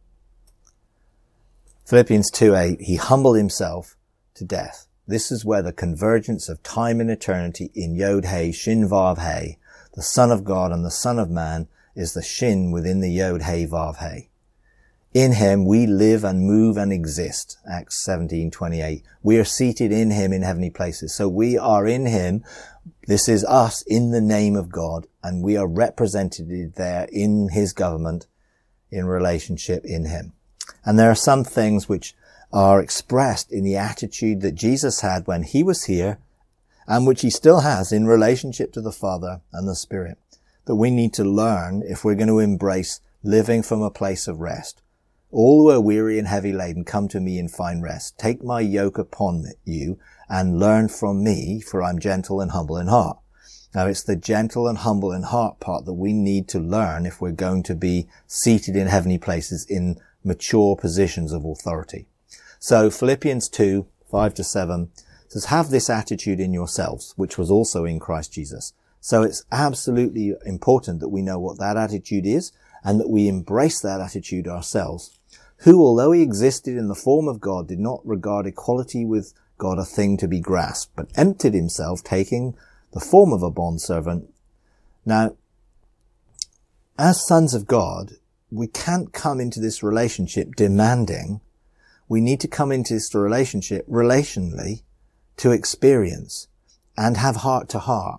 Speaker 1: Philippians 2:8, he humbled himself to death. This is where the convergence of time and eternity in Yod He, Shin Vav He, the Son of God and the Son of Man, is the Shin within the Yod He Vav He. In him we live and move and exist. Acts 17:28. We are seated in him in heavenly places. So we are in him. This is us in the name of God, and we are represented there in his government, in relationship in him. And there are some things which are expressed in the attitude that Jesus had when he was here, and which he still has in relationship to the Father and the Spirit, that we need to learn if we're going to embrace living from a place of rest. All who are weary and heavy laden, come to me and find rest. Take my yoke upon you and learn from me, for I'm gentle and humble in heart. Now, it's the gentle and humble in heart part that we need to learn if we're going to be seated in heavenly places in mature positions of authority. So Philippians 2:5-7 says, have this attitude in yourselves, which was also in Christ Jesus. So it's absolutely important that we know what that attitude is and that we embrace that attitude ourselves, who, although he existed in the form of God, did not regard equality with God a thing to be grasped, but emptied himself, taking the form of a bondservant. Now, as sons of God, we can't come into this relationship demanding. We need to come into this relationship relationally to experience and have heart to heart.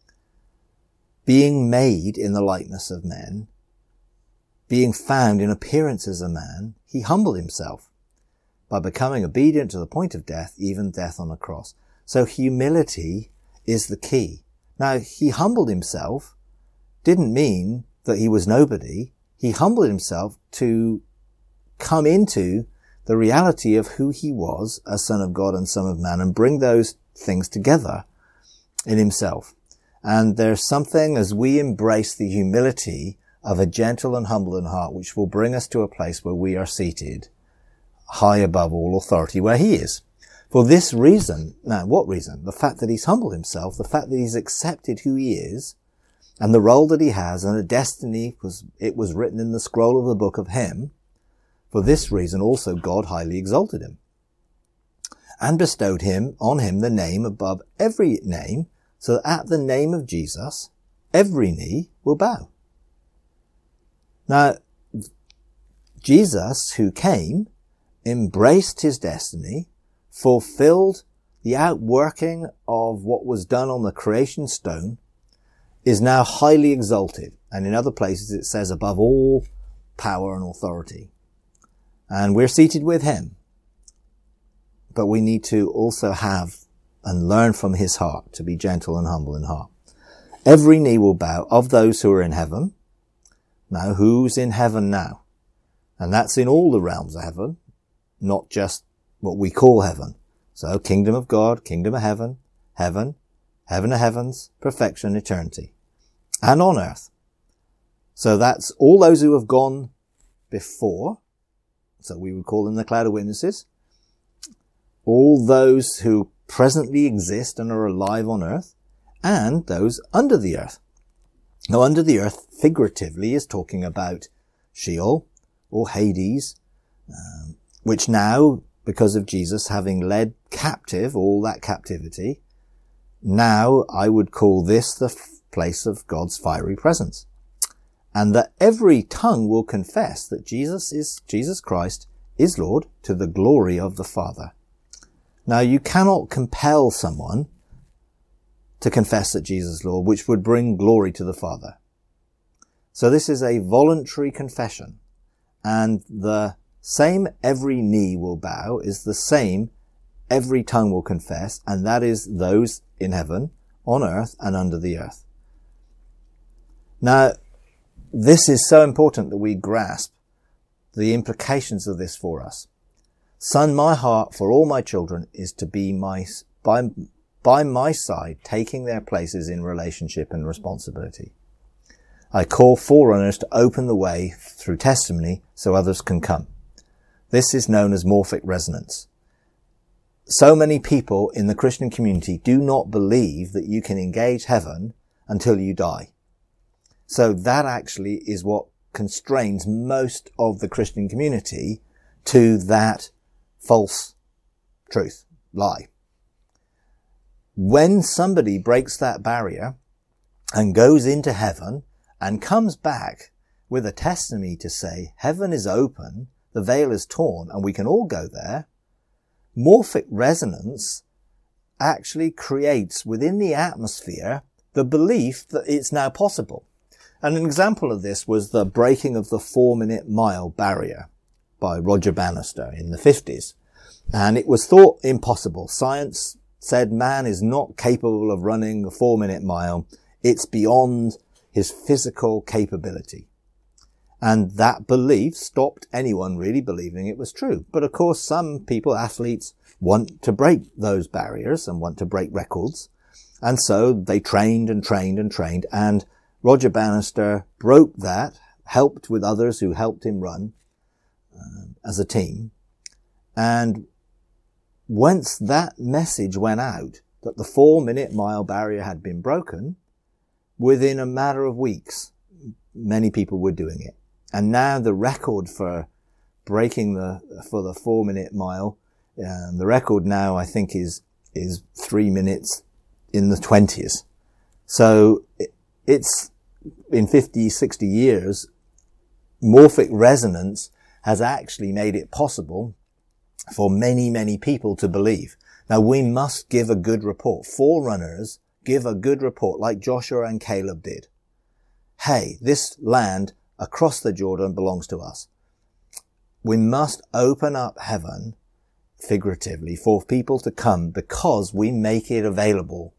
Speaker 1: Being made in the likeness of men, being found in appearance as a man, he humbled himself by becoming obedient to the point of death, even death on a cross. So humility is the key. Now, he humbled himself didn't mean that he was nobody. He humbled himself to come into the reality of who he was as Son of God and Son of Man, and bring those things together in himself. And there's something, as we embrace the humility of a gentle and humble in heart, which will bring us to a place where we are seated high above all authority, where he is. For this reason, now what reason? The fact that he's humbled himself, the fact that he's accepted who he is, and the role that he has, and the destiny, because it was written in the scroll of the book of him. For this reason also God highly exalted him, and bestowed on him the name above every name, so that at the name of Jesus every knee will bow. Now, Jesus, who came, embraced his destiny, fulfilled the outworking of what was done on the creation stone, is now highly exalted. And in other places it says above all power and authority. And we're seated with him. But we need to also have and learn from his heart to be gentle and humble in heart. Every knee will bow of those who are in heaven. Now, who's in heaven now? And that's in all the realms of heaven, not just what we call heaven. So, kingdom of God, kingdom of heaven, heaven, heaven of heavens, perfection, eternity. And on earth. So that's all those who have gone before. So we would call them the cloud of witnesses. All those who presently exist and are alive on earth, and those under the earth. Now, under the earth, figuratively, is talking about Sheol or Hades, which now, because of Jesus having led captive all that captivity, now I would call this the place of God's fiery presence. And that every tongue will confess that Jesus Christ is Lord, to the glory of the Father. Now, you cannot compel someone to confess that Jesus is Lord, which would bring glory to the Father. So this is a voluntary confession. And the same every knee will bow is the same every tongue will confess, and that is those in heaven, on earth, and under the earth. Now, this is so important that we grasp the implications of this for us. Son, my heart for all my children is to be by my side, taking their places in relationship and responsibility. I call forerunners to open the way through testimony so others can come. This is known as morphic resonance. So many people in the Christian community do not believe that you can engage heaven until you die. So that actually is what constrains most of the Christian community to that false truth, lie. When somebody breaks that barrier and goes into heaven and comes back with a testimony to say, heaven is open, the veil is torn, and we can all go there, morphic resonance actually creates within the atmosphere the belief that it's now possible. And an example of this was the breaking of the 4-minute mile barrier by Roger Bannister in the 50s. And it was thought impossible. Science said man is not capable of running a 4-minute mile. It's beyond his physical capability. And that belief stopped anyone really believing it was true. But of course, some people, athletes, want to break those barriers and want to break records. And so they trained and trained and trained. And Roger Bannister broke that, helped with others who helped him run as a team. And once that message went out that the 4-minute mile barrier had been broken, within a matter of weeks, many people were doing it. And now the record for breaking for the 4-minute mile, the record now I think is 3 minutes in the 20s. So it's in 50, 60 years, morphic resonance has actually made it possible for many, many people to believe. Now we must give a good report. Forerunners give a good report like Joshua and Caleb did. Hey, this land across the Jordan belongs to us. We must open up heaven figuratively for people to come because we make it available.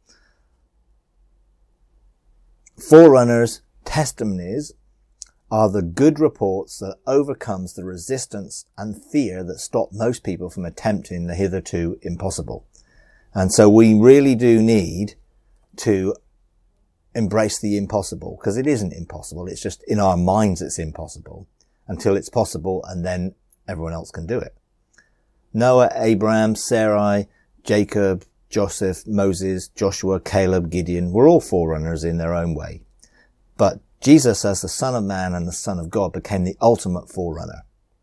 Speaker 1: Forerunners' testimonies are the good reports that overcomes the resistance and fear that stop most people from attempting the hitherto impossible. And so we really do need to embrace the impossible, because it isn't impossible. It's just in our minds it's impossible until it's possible, and then everyone else can do it. Noah, Abraham, Sarai, Jacob, Joseph, Moses, Joshua, Caleb, Gideon were all forerunners in their own way. But Jesus, as the Son of Man and the Son of God, became the ultimate forerunner.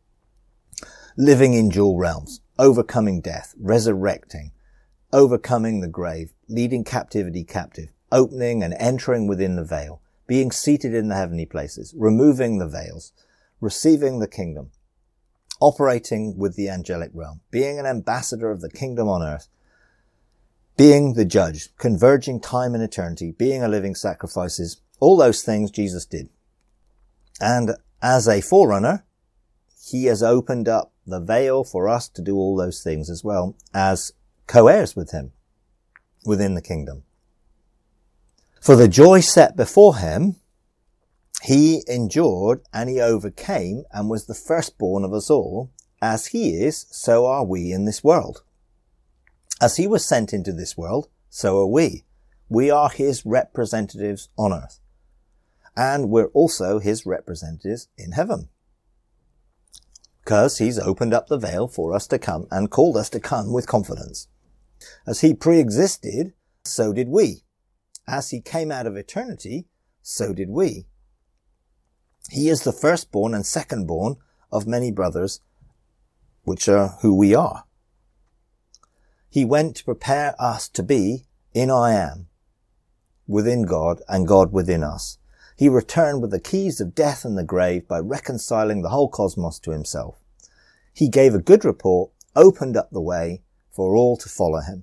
Speaker 1: Living in dual realms, overcoming death, resurrecting, overcoming the grave, leading captivity captive, opening and entering within the veil, being seated in the heavenly places, removing the veils, receiving the kingdom, operating with the angelic realm, being an ambassador of the kingdom on earth, being the judge, converging time and eternity, being a living sacrifices, all those things Jesus did. And as a forerunner, he has opened up the veil for us to do all those things as well as co-heirs with him within the kingdom. For the joy set before him, he endured and he overcame and was the firstborn of us all. As he is, so are we in this world. As he was sent into this world, so are we. We are his representatives on earth. And we're also his representatives in heaven. Because he's opened up the veil for us to come and called us to come with confidence. As he pre-existed, so did we. As he came out of eternity, so did we. He is the firstborn and secondborn of many brothers, which are who we are. He went to prepare us to be in I am, within God and God within us. He returned with the keys of death and the grave by reconciling the whole cosmos to himself. He gave a good report, opened up the way for all to follow him.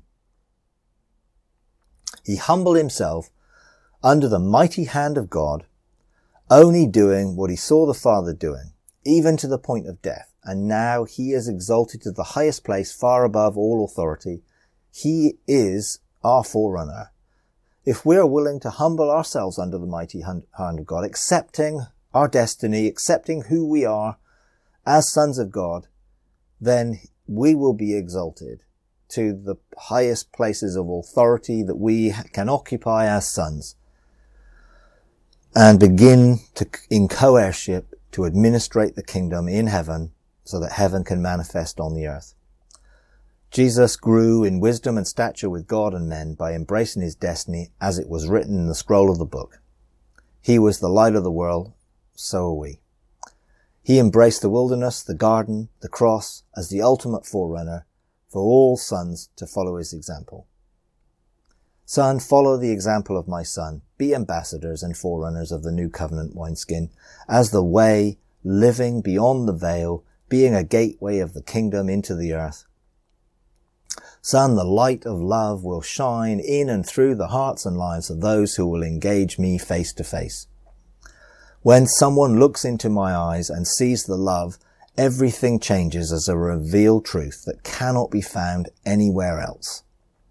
Speaker 1: He humbled himself under the mighty hand of God, only doing what he saw the Father doing, even to the point of death. And now he is exalted to the highest place, far above all authority. He is our forerunner. If we're willing to humble ourselves under the mighty hand of God, accepting our destiny, accepting who we are as sons of God, then we will be exalted to the highest places of authority that we can occupy as sons, and begin to, in co-heirship, to administrate the kingdom in heaven so that heaven can manifest on the earth. Jesus grew in wisdom and stature with God and men by embracing his destiny as it was written in the scroll of the book. He was the light of the world, so are we. He embraced the wilderness, the garden, the cross as the ultimate forerunner for all sons to follow his example. Son, follow the example of my Son. Be ambassadors and forerunners of the new covenant wineskin as the way, living beyond the veil, being a gateway of the kingdom into the earth. Son, the light of love will shine in and through the hearts and lives of those who will engage me face to face. When someone looks into my eyes and sees the love, everything changes as a revealed truth that cannot be found anywhere else.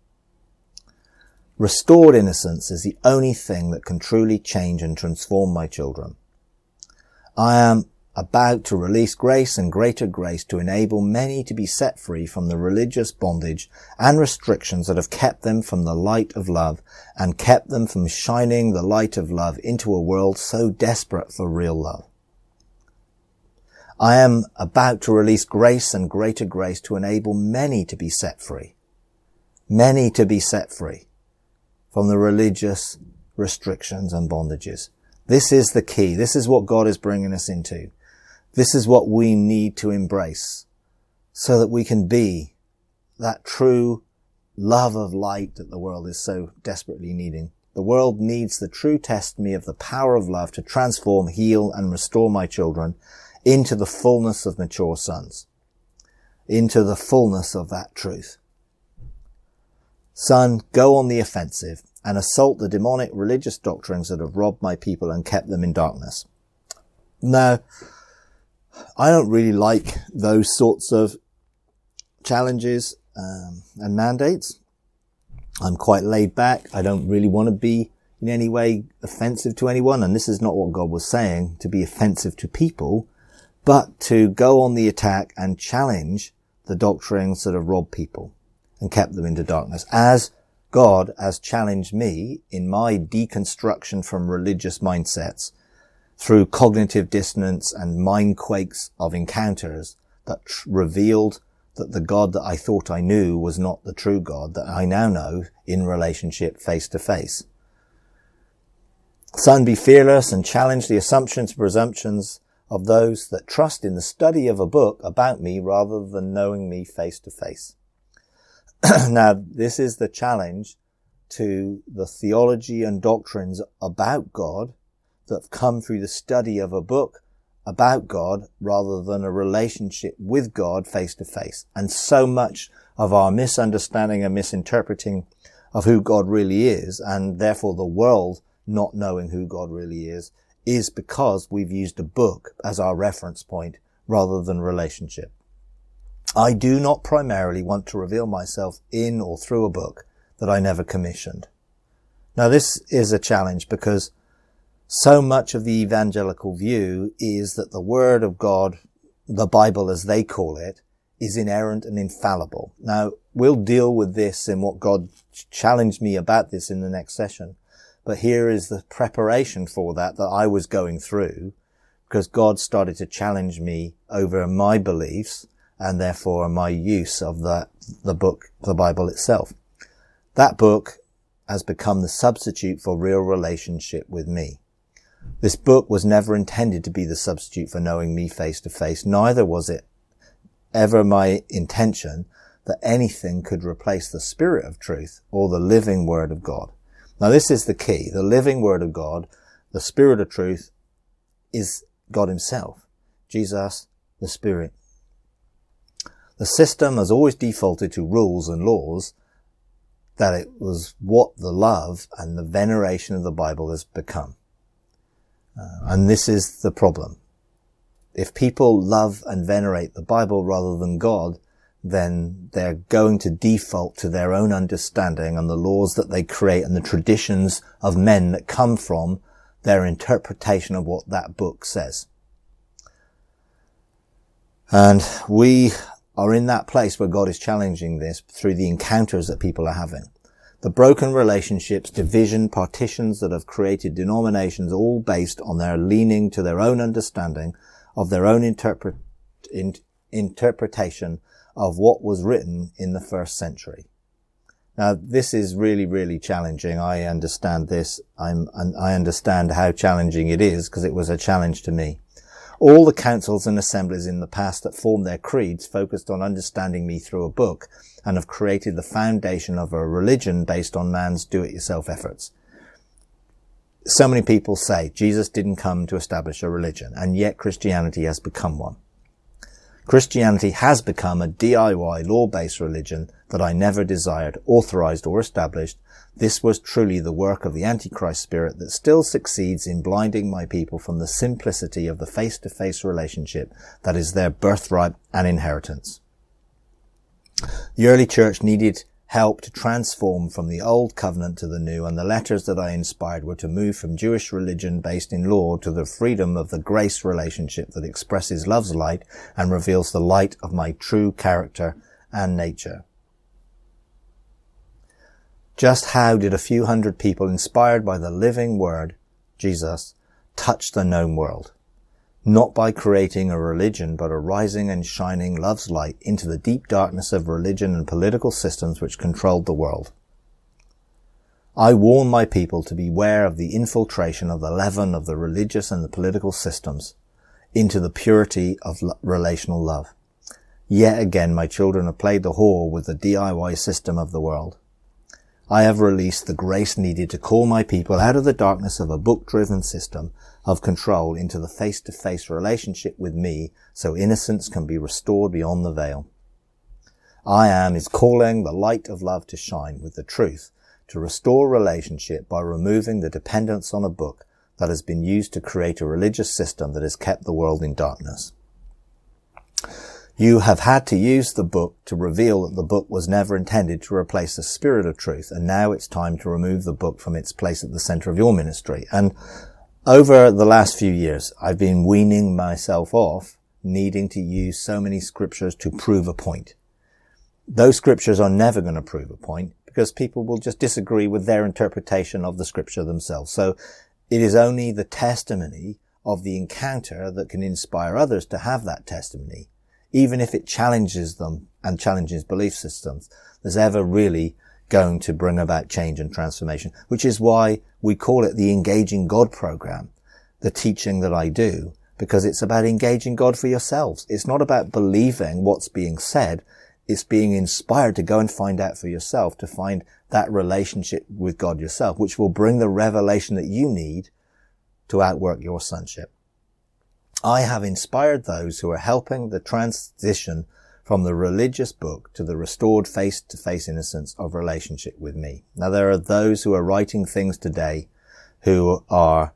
Speaker 1: Restored innocence is the only thing that can truly change and transform my children. I am about to release grace and greater grace to enable many to be set free from the religious bondage and restrictions that have kept them from the light of love and kept them from shining the light of love into a world so desperate for real love. I am about to release grace and greater grace to enable many to be set free. Many to be set free from the religious restrictions and bondages. This is the key. This is what God is bringing us into. This is what we need to embrace so that we can be that true love of light that the world is so desperately needing. The world needs the true testimony of the power of love to transform, heal, and restore my children into the fullness of mature sons, into the fullness of that truth. Son, go on the offensive and assault the demonic religious doctrines that have robbed my people and kept them in darkness. Now, I don't really like those sorts of challenges and mandates. I'm quite laid back. I don't really want to be in any way offensive to anyone, and this is not what God was saying, to be offensive to people, but to go on the attack and challenge the doctrines that have robbed people and kept them into darkness, as God has challenged me in my deconstruction from religious mindsets through cognitive dissonance and mind quakes of encounters that revealed that the God that I thought I knew was not the true God that I now know in relationship face to face. Son, be fearless and challenge the assumptions and presumptions of those that trust in the study of a book about me rather than knowing me face to face. Now, this is the challenge to the theology and doctrines about God that have come through the study of a book about God rather than a relationship with God face to face. And so much of our misunderstanding and misinterpreting of who God really is, and therefore the world not knowing who God really is because we've used a book as our reference point rather than relationship. I do not primarily want to reveal myself in or through a book that I never commissioned. Now, this is a challenge because so much of the evangelical view is that the Word of God, the Bible as they call it, is inerrant and infallible. Now, we'll deal with this in what God challenged me about this in the next session. But here is the preparation for that I was going through, because God started to challenge me over my beliefs and therefore my use of the book, the Bible itself. That book has become the substitute for real relationship with me. This book was never intended to be the substitute for knowing me face to face. Neither was it ever my intention that anything could replace the Spirit of truth or the living Word of God. Now, this is the key. The living Word of God, the Spirit of truth, is God himself. Jesus, the Spirit. The system has always defaulted to rules and laws, that it was what the love and the veneration of the Bible has become. And this is the problem. If people love and venerate the Bible rather than God, then they're going to default to their own understanding and the laws that they create and the traditions of men that come from their interpretation of what that book says. And we are in that place where God is challenging this through the encounters that people are having. The broken relationships, division, partitions that have created denominations, all based on their leaning to their own understanding of their own interpretation of what was written in the first century. Now, this is really, really challenging. I understand this. I understand how challenging it is because it was a challenge to me. All the councils and assemblies in the past that formed their creeds focused on understanding me through a book and have created the foundation of a religion based on man's do-it-yourself efforts. So many people say Jesus didn't come to establish a religion, and yet Christianity has become one. Christianity has become a DIY law-based religion that I never desired, authorized or established. This was truly the work of the Antichrist spirit that still succeeds in blinding my people from the simplicity of the face-to-face relationship that is their birthright and inheritance. The early church needed help to transform from the old covenant to the new, and the letters that I inspired were to move from Jewish religion based in law to the freedom of the grace relationship that expresses love's light and reveals the light of my true character and nature. Just how did a few hundred people inspired by the living word, Jesus, touch the known world? Not by creating a religion, but arising and shining love's light into the deep darkness of religion and political systems which controlled the world. I warn my people to beware of the infiltration of the leaven of the religious and the political systems into the purity of relational love. Yet again, my children have played the whore with the DIY system of the world. I have released the grace needed to call my people out of the darkness of a book-driven system of control into the face-to-face relationship with me so innocence can be restored beyond the veil. I am is calling the light of love to shine with the truth to restore relationship by removing the dependence on a book that has been used to create a religious system that has kept the world in darkness. You have had to use the book to reveal that the book was never intended to replace the spirit of truth, and now it's time to remove the book from its place at the center of your ministry. And over the last few years, I've been weaning myself off needing to use so many scriptures to prove a point. Those scriptures are never going to prove a point because people will just disagree with their interpretation of the scripture themselves. So it is only the testimony of the encounter that can inspire others to have that testimony, even if it challenges them and challenges belief systems, there's ever really going to bring about change and transformation, which is why we call it the Engaging God program, the teaching that I do, because it's about engaging God for yourselves. It's not about believing what's being said. It's being inspired to go and find out for yourself, to find that relationship with God yourself, which will bring the revelation that you need to outwork your sonship. I have inspired those who are helping the transition from the religious book to the restored face-to-face innocence of relationship with me. Now, there are those who are writing things today who are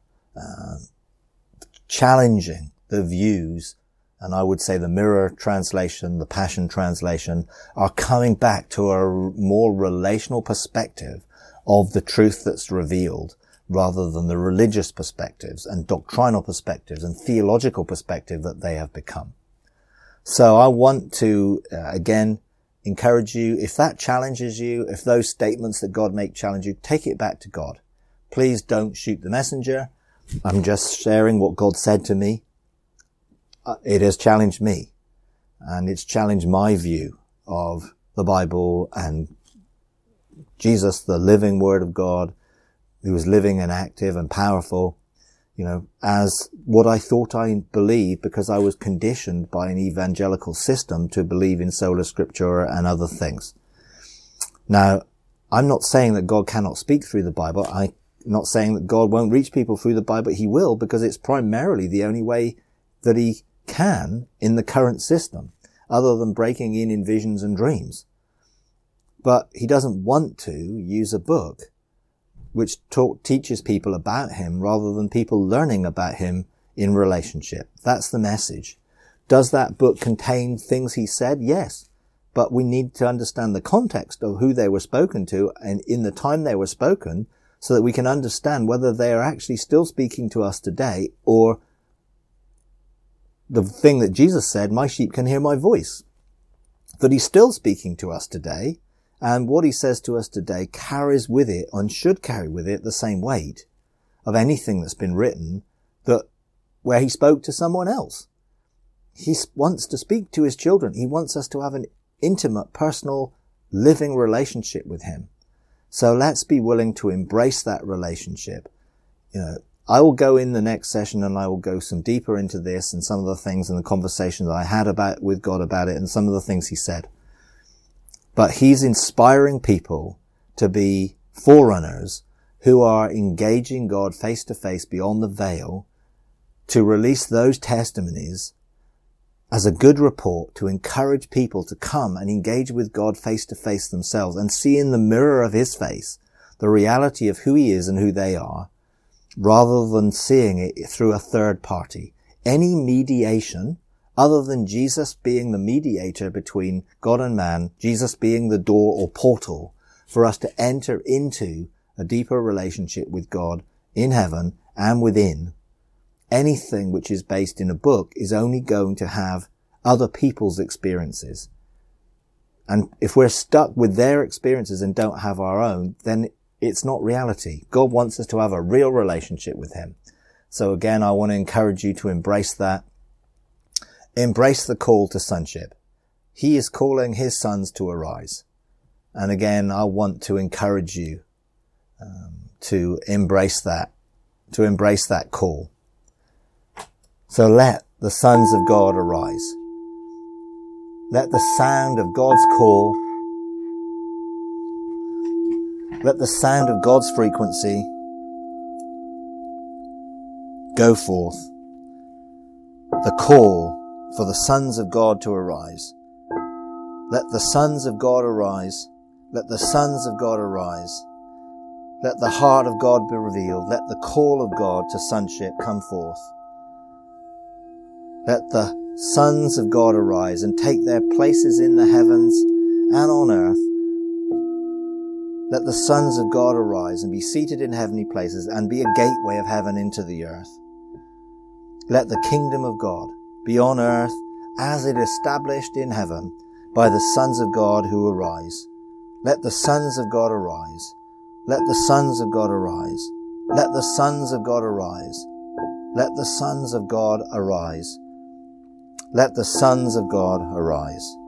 Speaker 1: challenging the views, and I would say the Mirror translation, the Passion translation, are coming back to a more relational perspective of the truth that's revealed, rather than the religious perspectives and doctrinal perspectives and theological perspective that they have become. So I want to, again, encourage you, if that challenges you, if those statements that God make challenge you, take it back to God. Please don't shoot the messenger. I'm just sharing what God said to me. It has challenged me, and it's challenged my view of the Bible and Jesus, the living Word of God, who was living and active and powerful, as what I thought I believed because I was conditioned by an evangelical system to believe in sola scriptura and other things. Now, I'm not saying that God cannot speak through the Bible. I'm not saying that God won't reach people through the Bible. He will, because it's primarily the only way that he can in the current system, other than breaking in visions and dreams. But he doesn't want to use a book which teaches people about him rather than people learning about him in relationship. That's the message. Does that book contain things he said? Yes. But we need to understand the context of who they were spoken to and in the time they were spoken so that we can understand whether they are actually still speaking to us today, or the thing that Jesus said, my sheep can hear my voice. That he's still speaking to us today, and what he says to us today carries with it, and should carry with it, the same weight of anything that's been written where he spoke to someone else. He wants to speak to his children. He wants us to have an intimate, personal, living relationship with him. So let's be willing to embrace that relationship. I will go in the next session and I will go some deeper into this and some of the things and the conversation that I had with God about it and some of the things he said. But he's inspiring people to be forerunners who are engaging God face to face beyond the veil, to release those testimonies as a good report, to encourage people to come and engage with God face to face themselves and see in the mirror of his face the reality of who he is and who they are, rather than seeing it through a third party. Any mediation other than Jesus being the mediator between God and man, Jesus being the door or portal for us to enter into a deeper relationship with God in heaven and within, anything which is based in a book is only going to have other people's experiences. And if we're stuck with their experiences and don't have our own, then it's not reality. God wants us to have a real relationship with him. So again, I want to encourage you to embrace that. Embrace the call to sonship. He is calling his sons to arise. And again, I want to encourage you to embrace that call. So let the sons of God arise. Let the sound of God's call, let the sound of God's frequency go forth. The call for the sons of God to arise. Let the sons of God arise. Let the sons of God arise. Let the heart of God be revealed. Let the call of God to sonship come forth. Let the sons of God arise and take their places in the heavens and on earth. Let the sons of God arise and be seated in heavenly places and be a gateway of heaven into the earth. Let the kingdom of God be on earth as it is established in heaven by the sons of God who arise. Let the sons of God arise. Let the sons of God arise. Let the sons of God arise. Let the sons of God arise. Let the sons of God arise.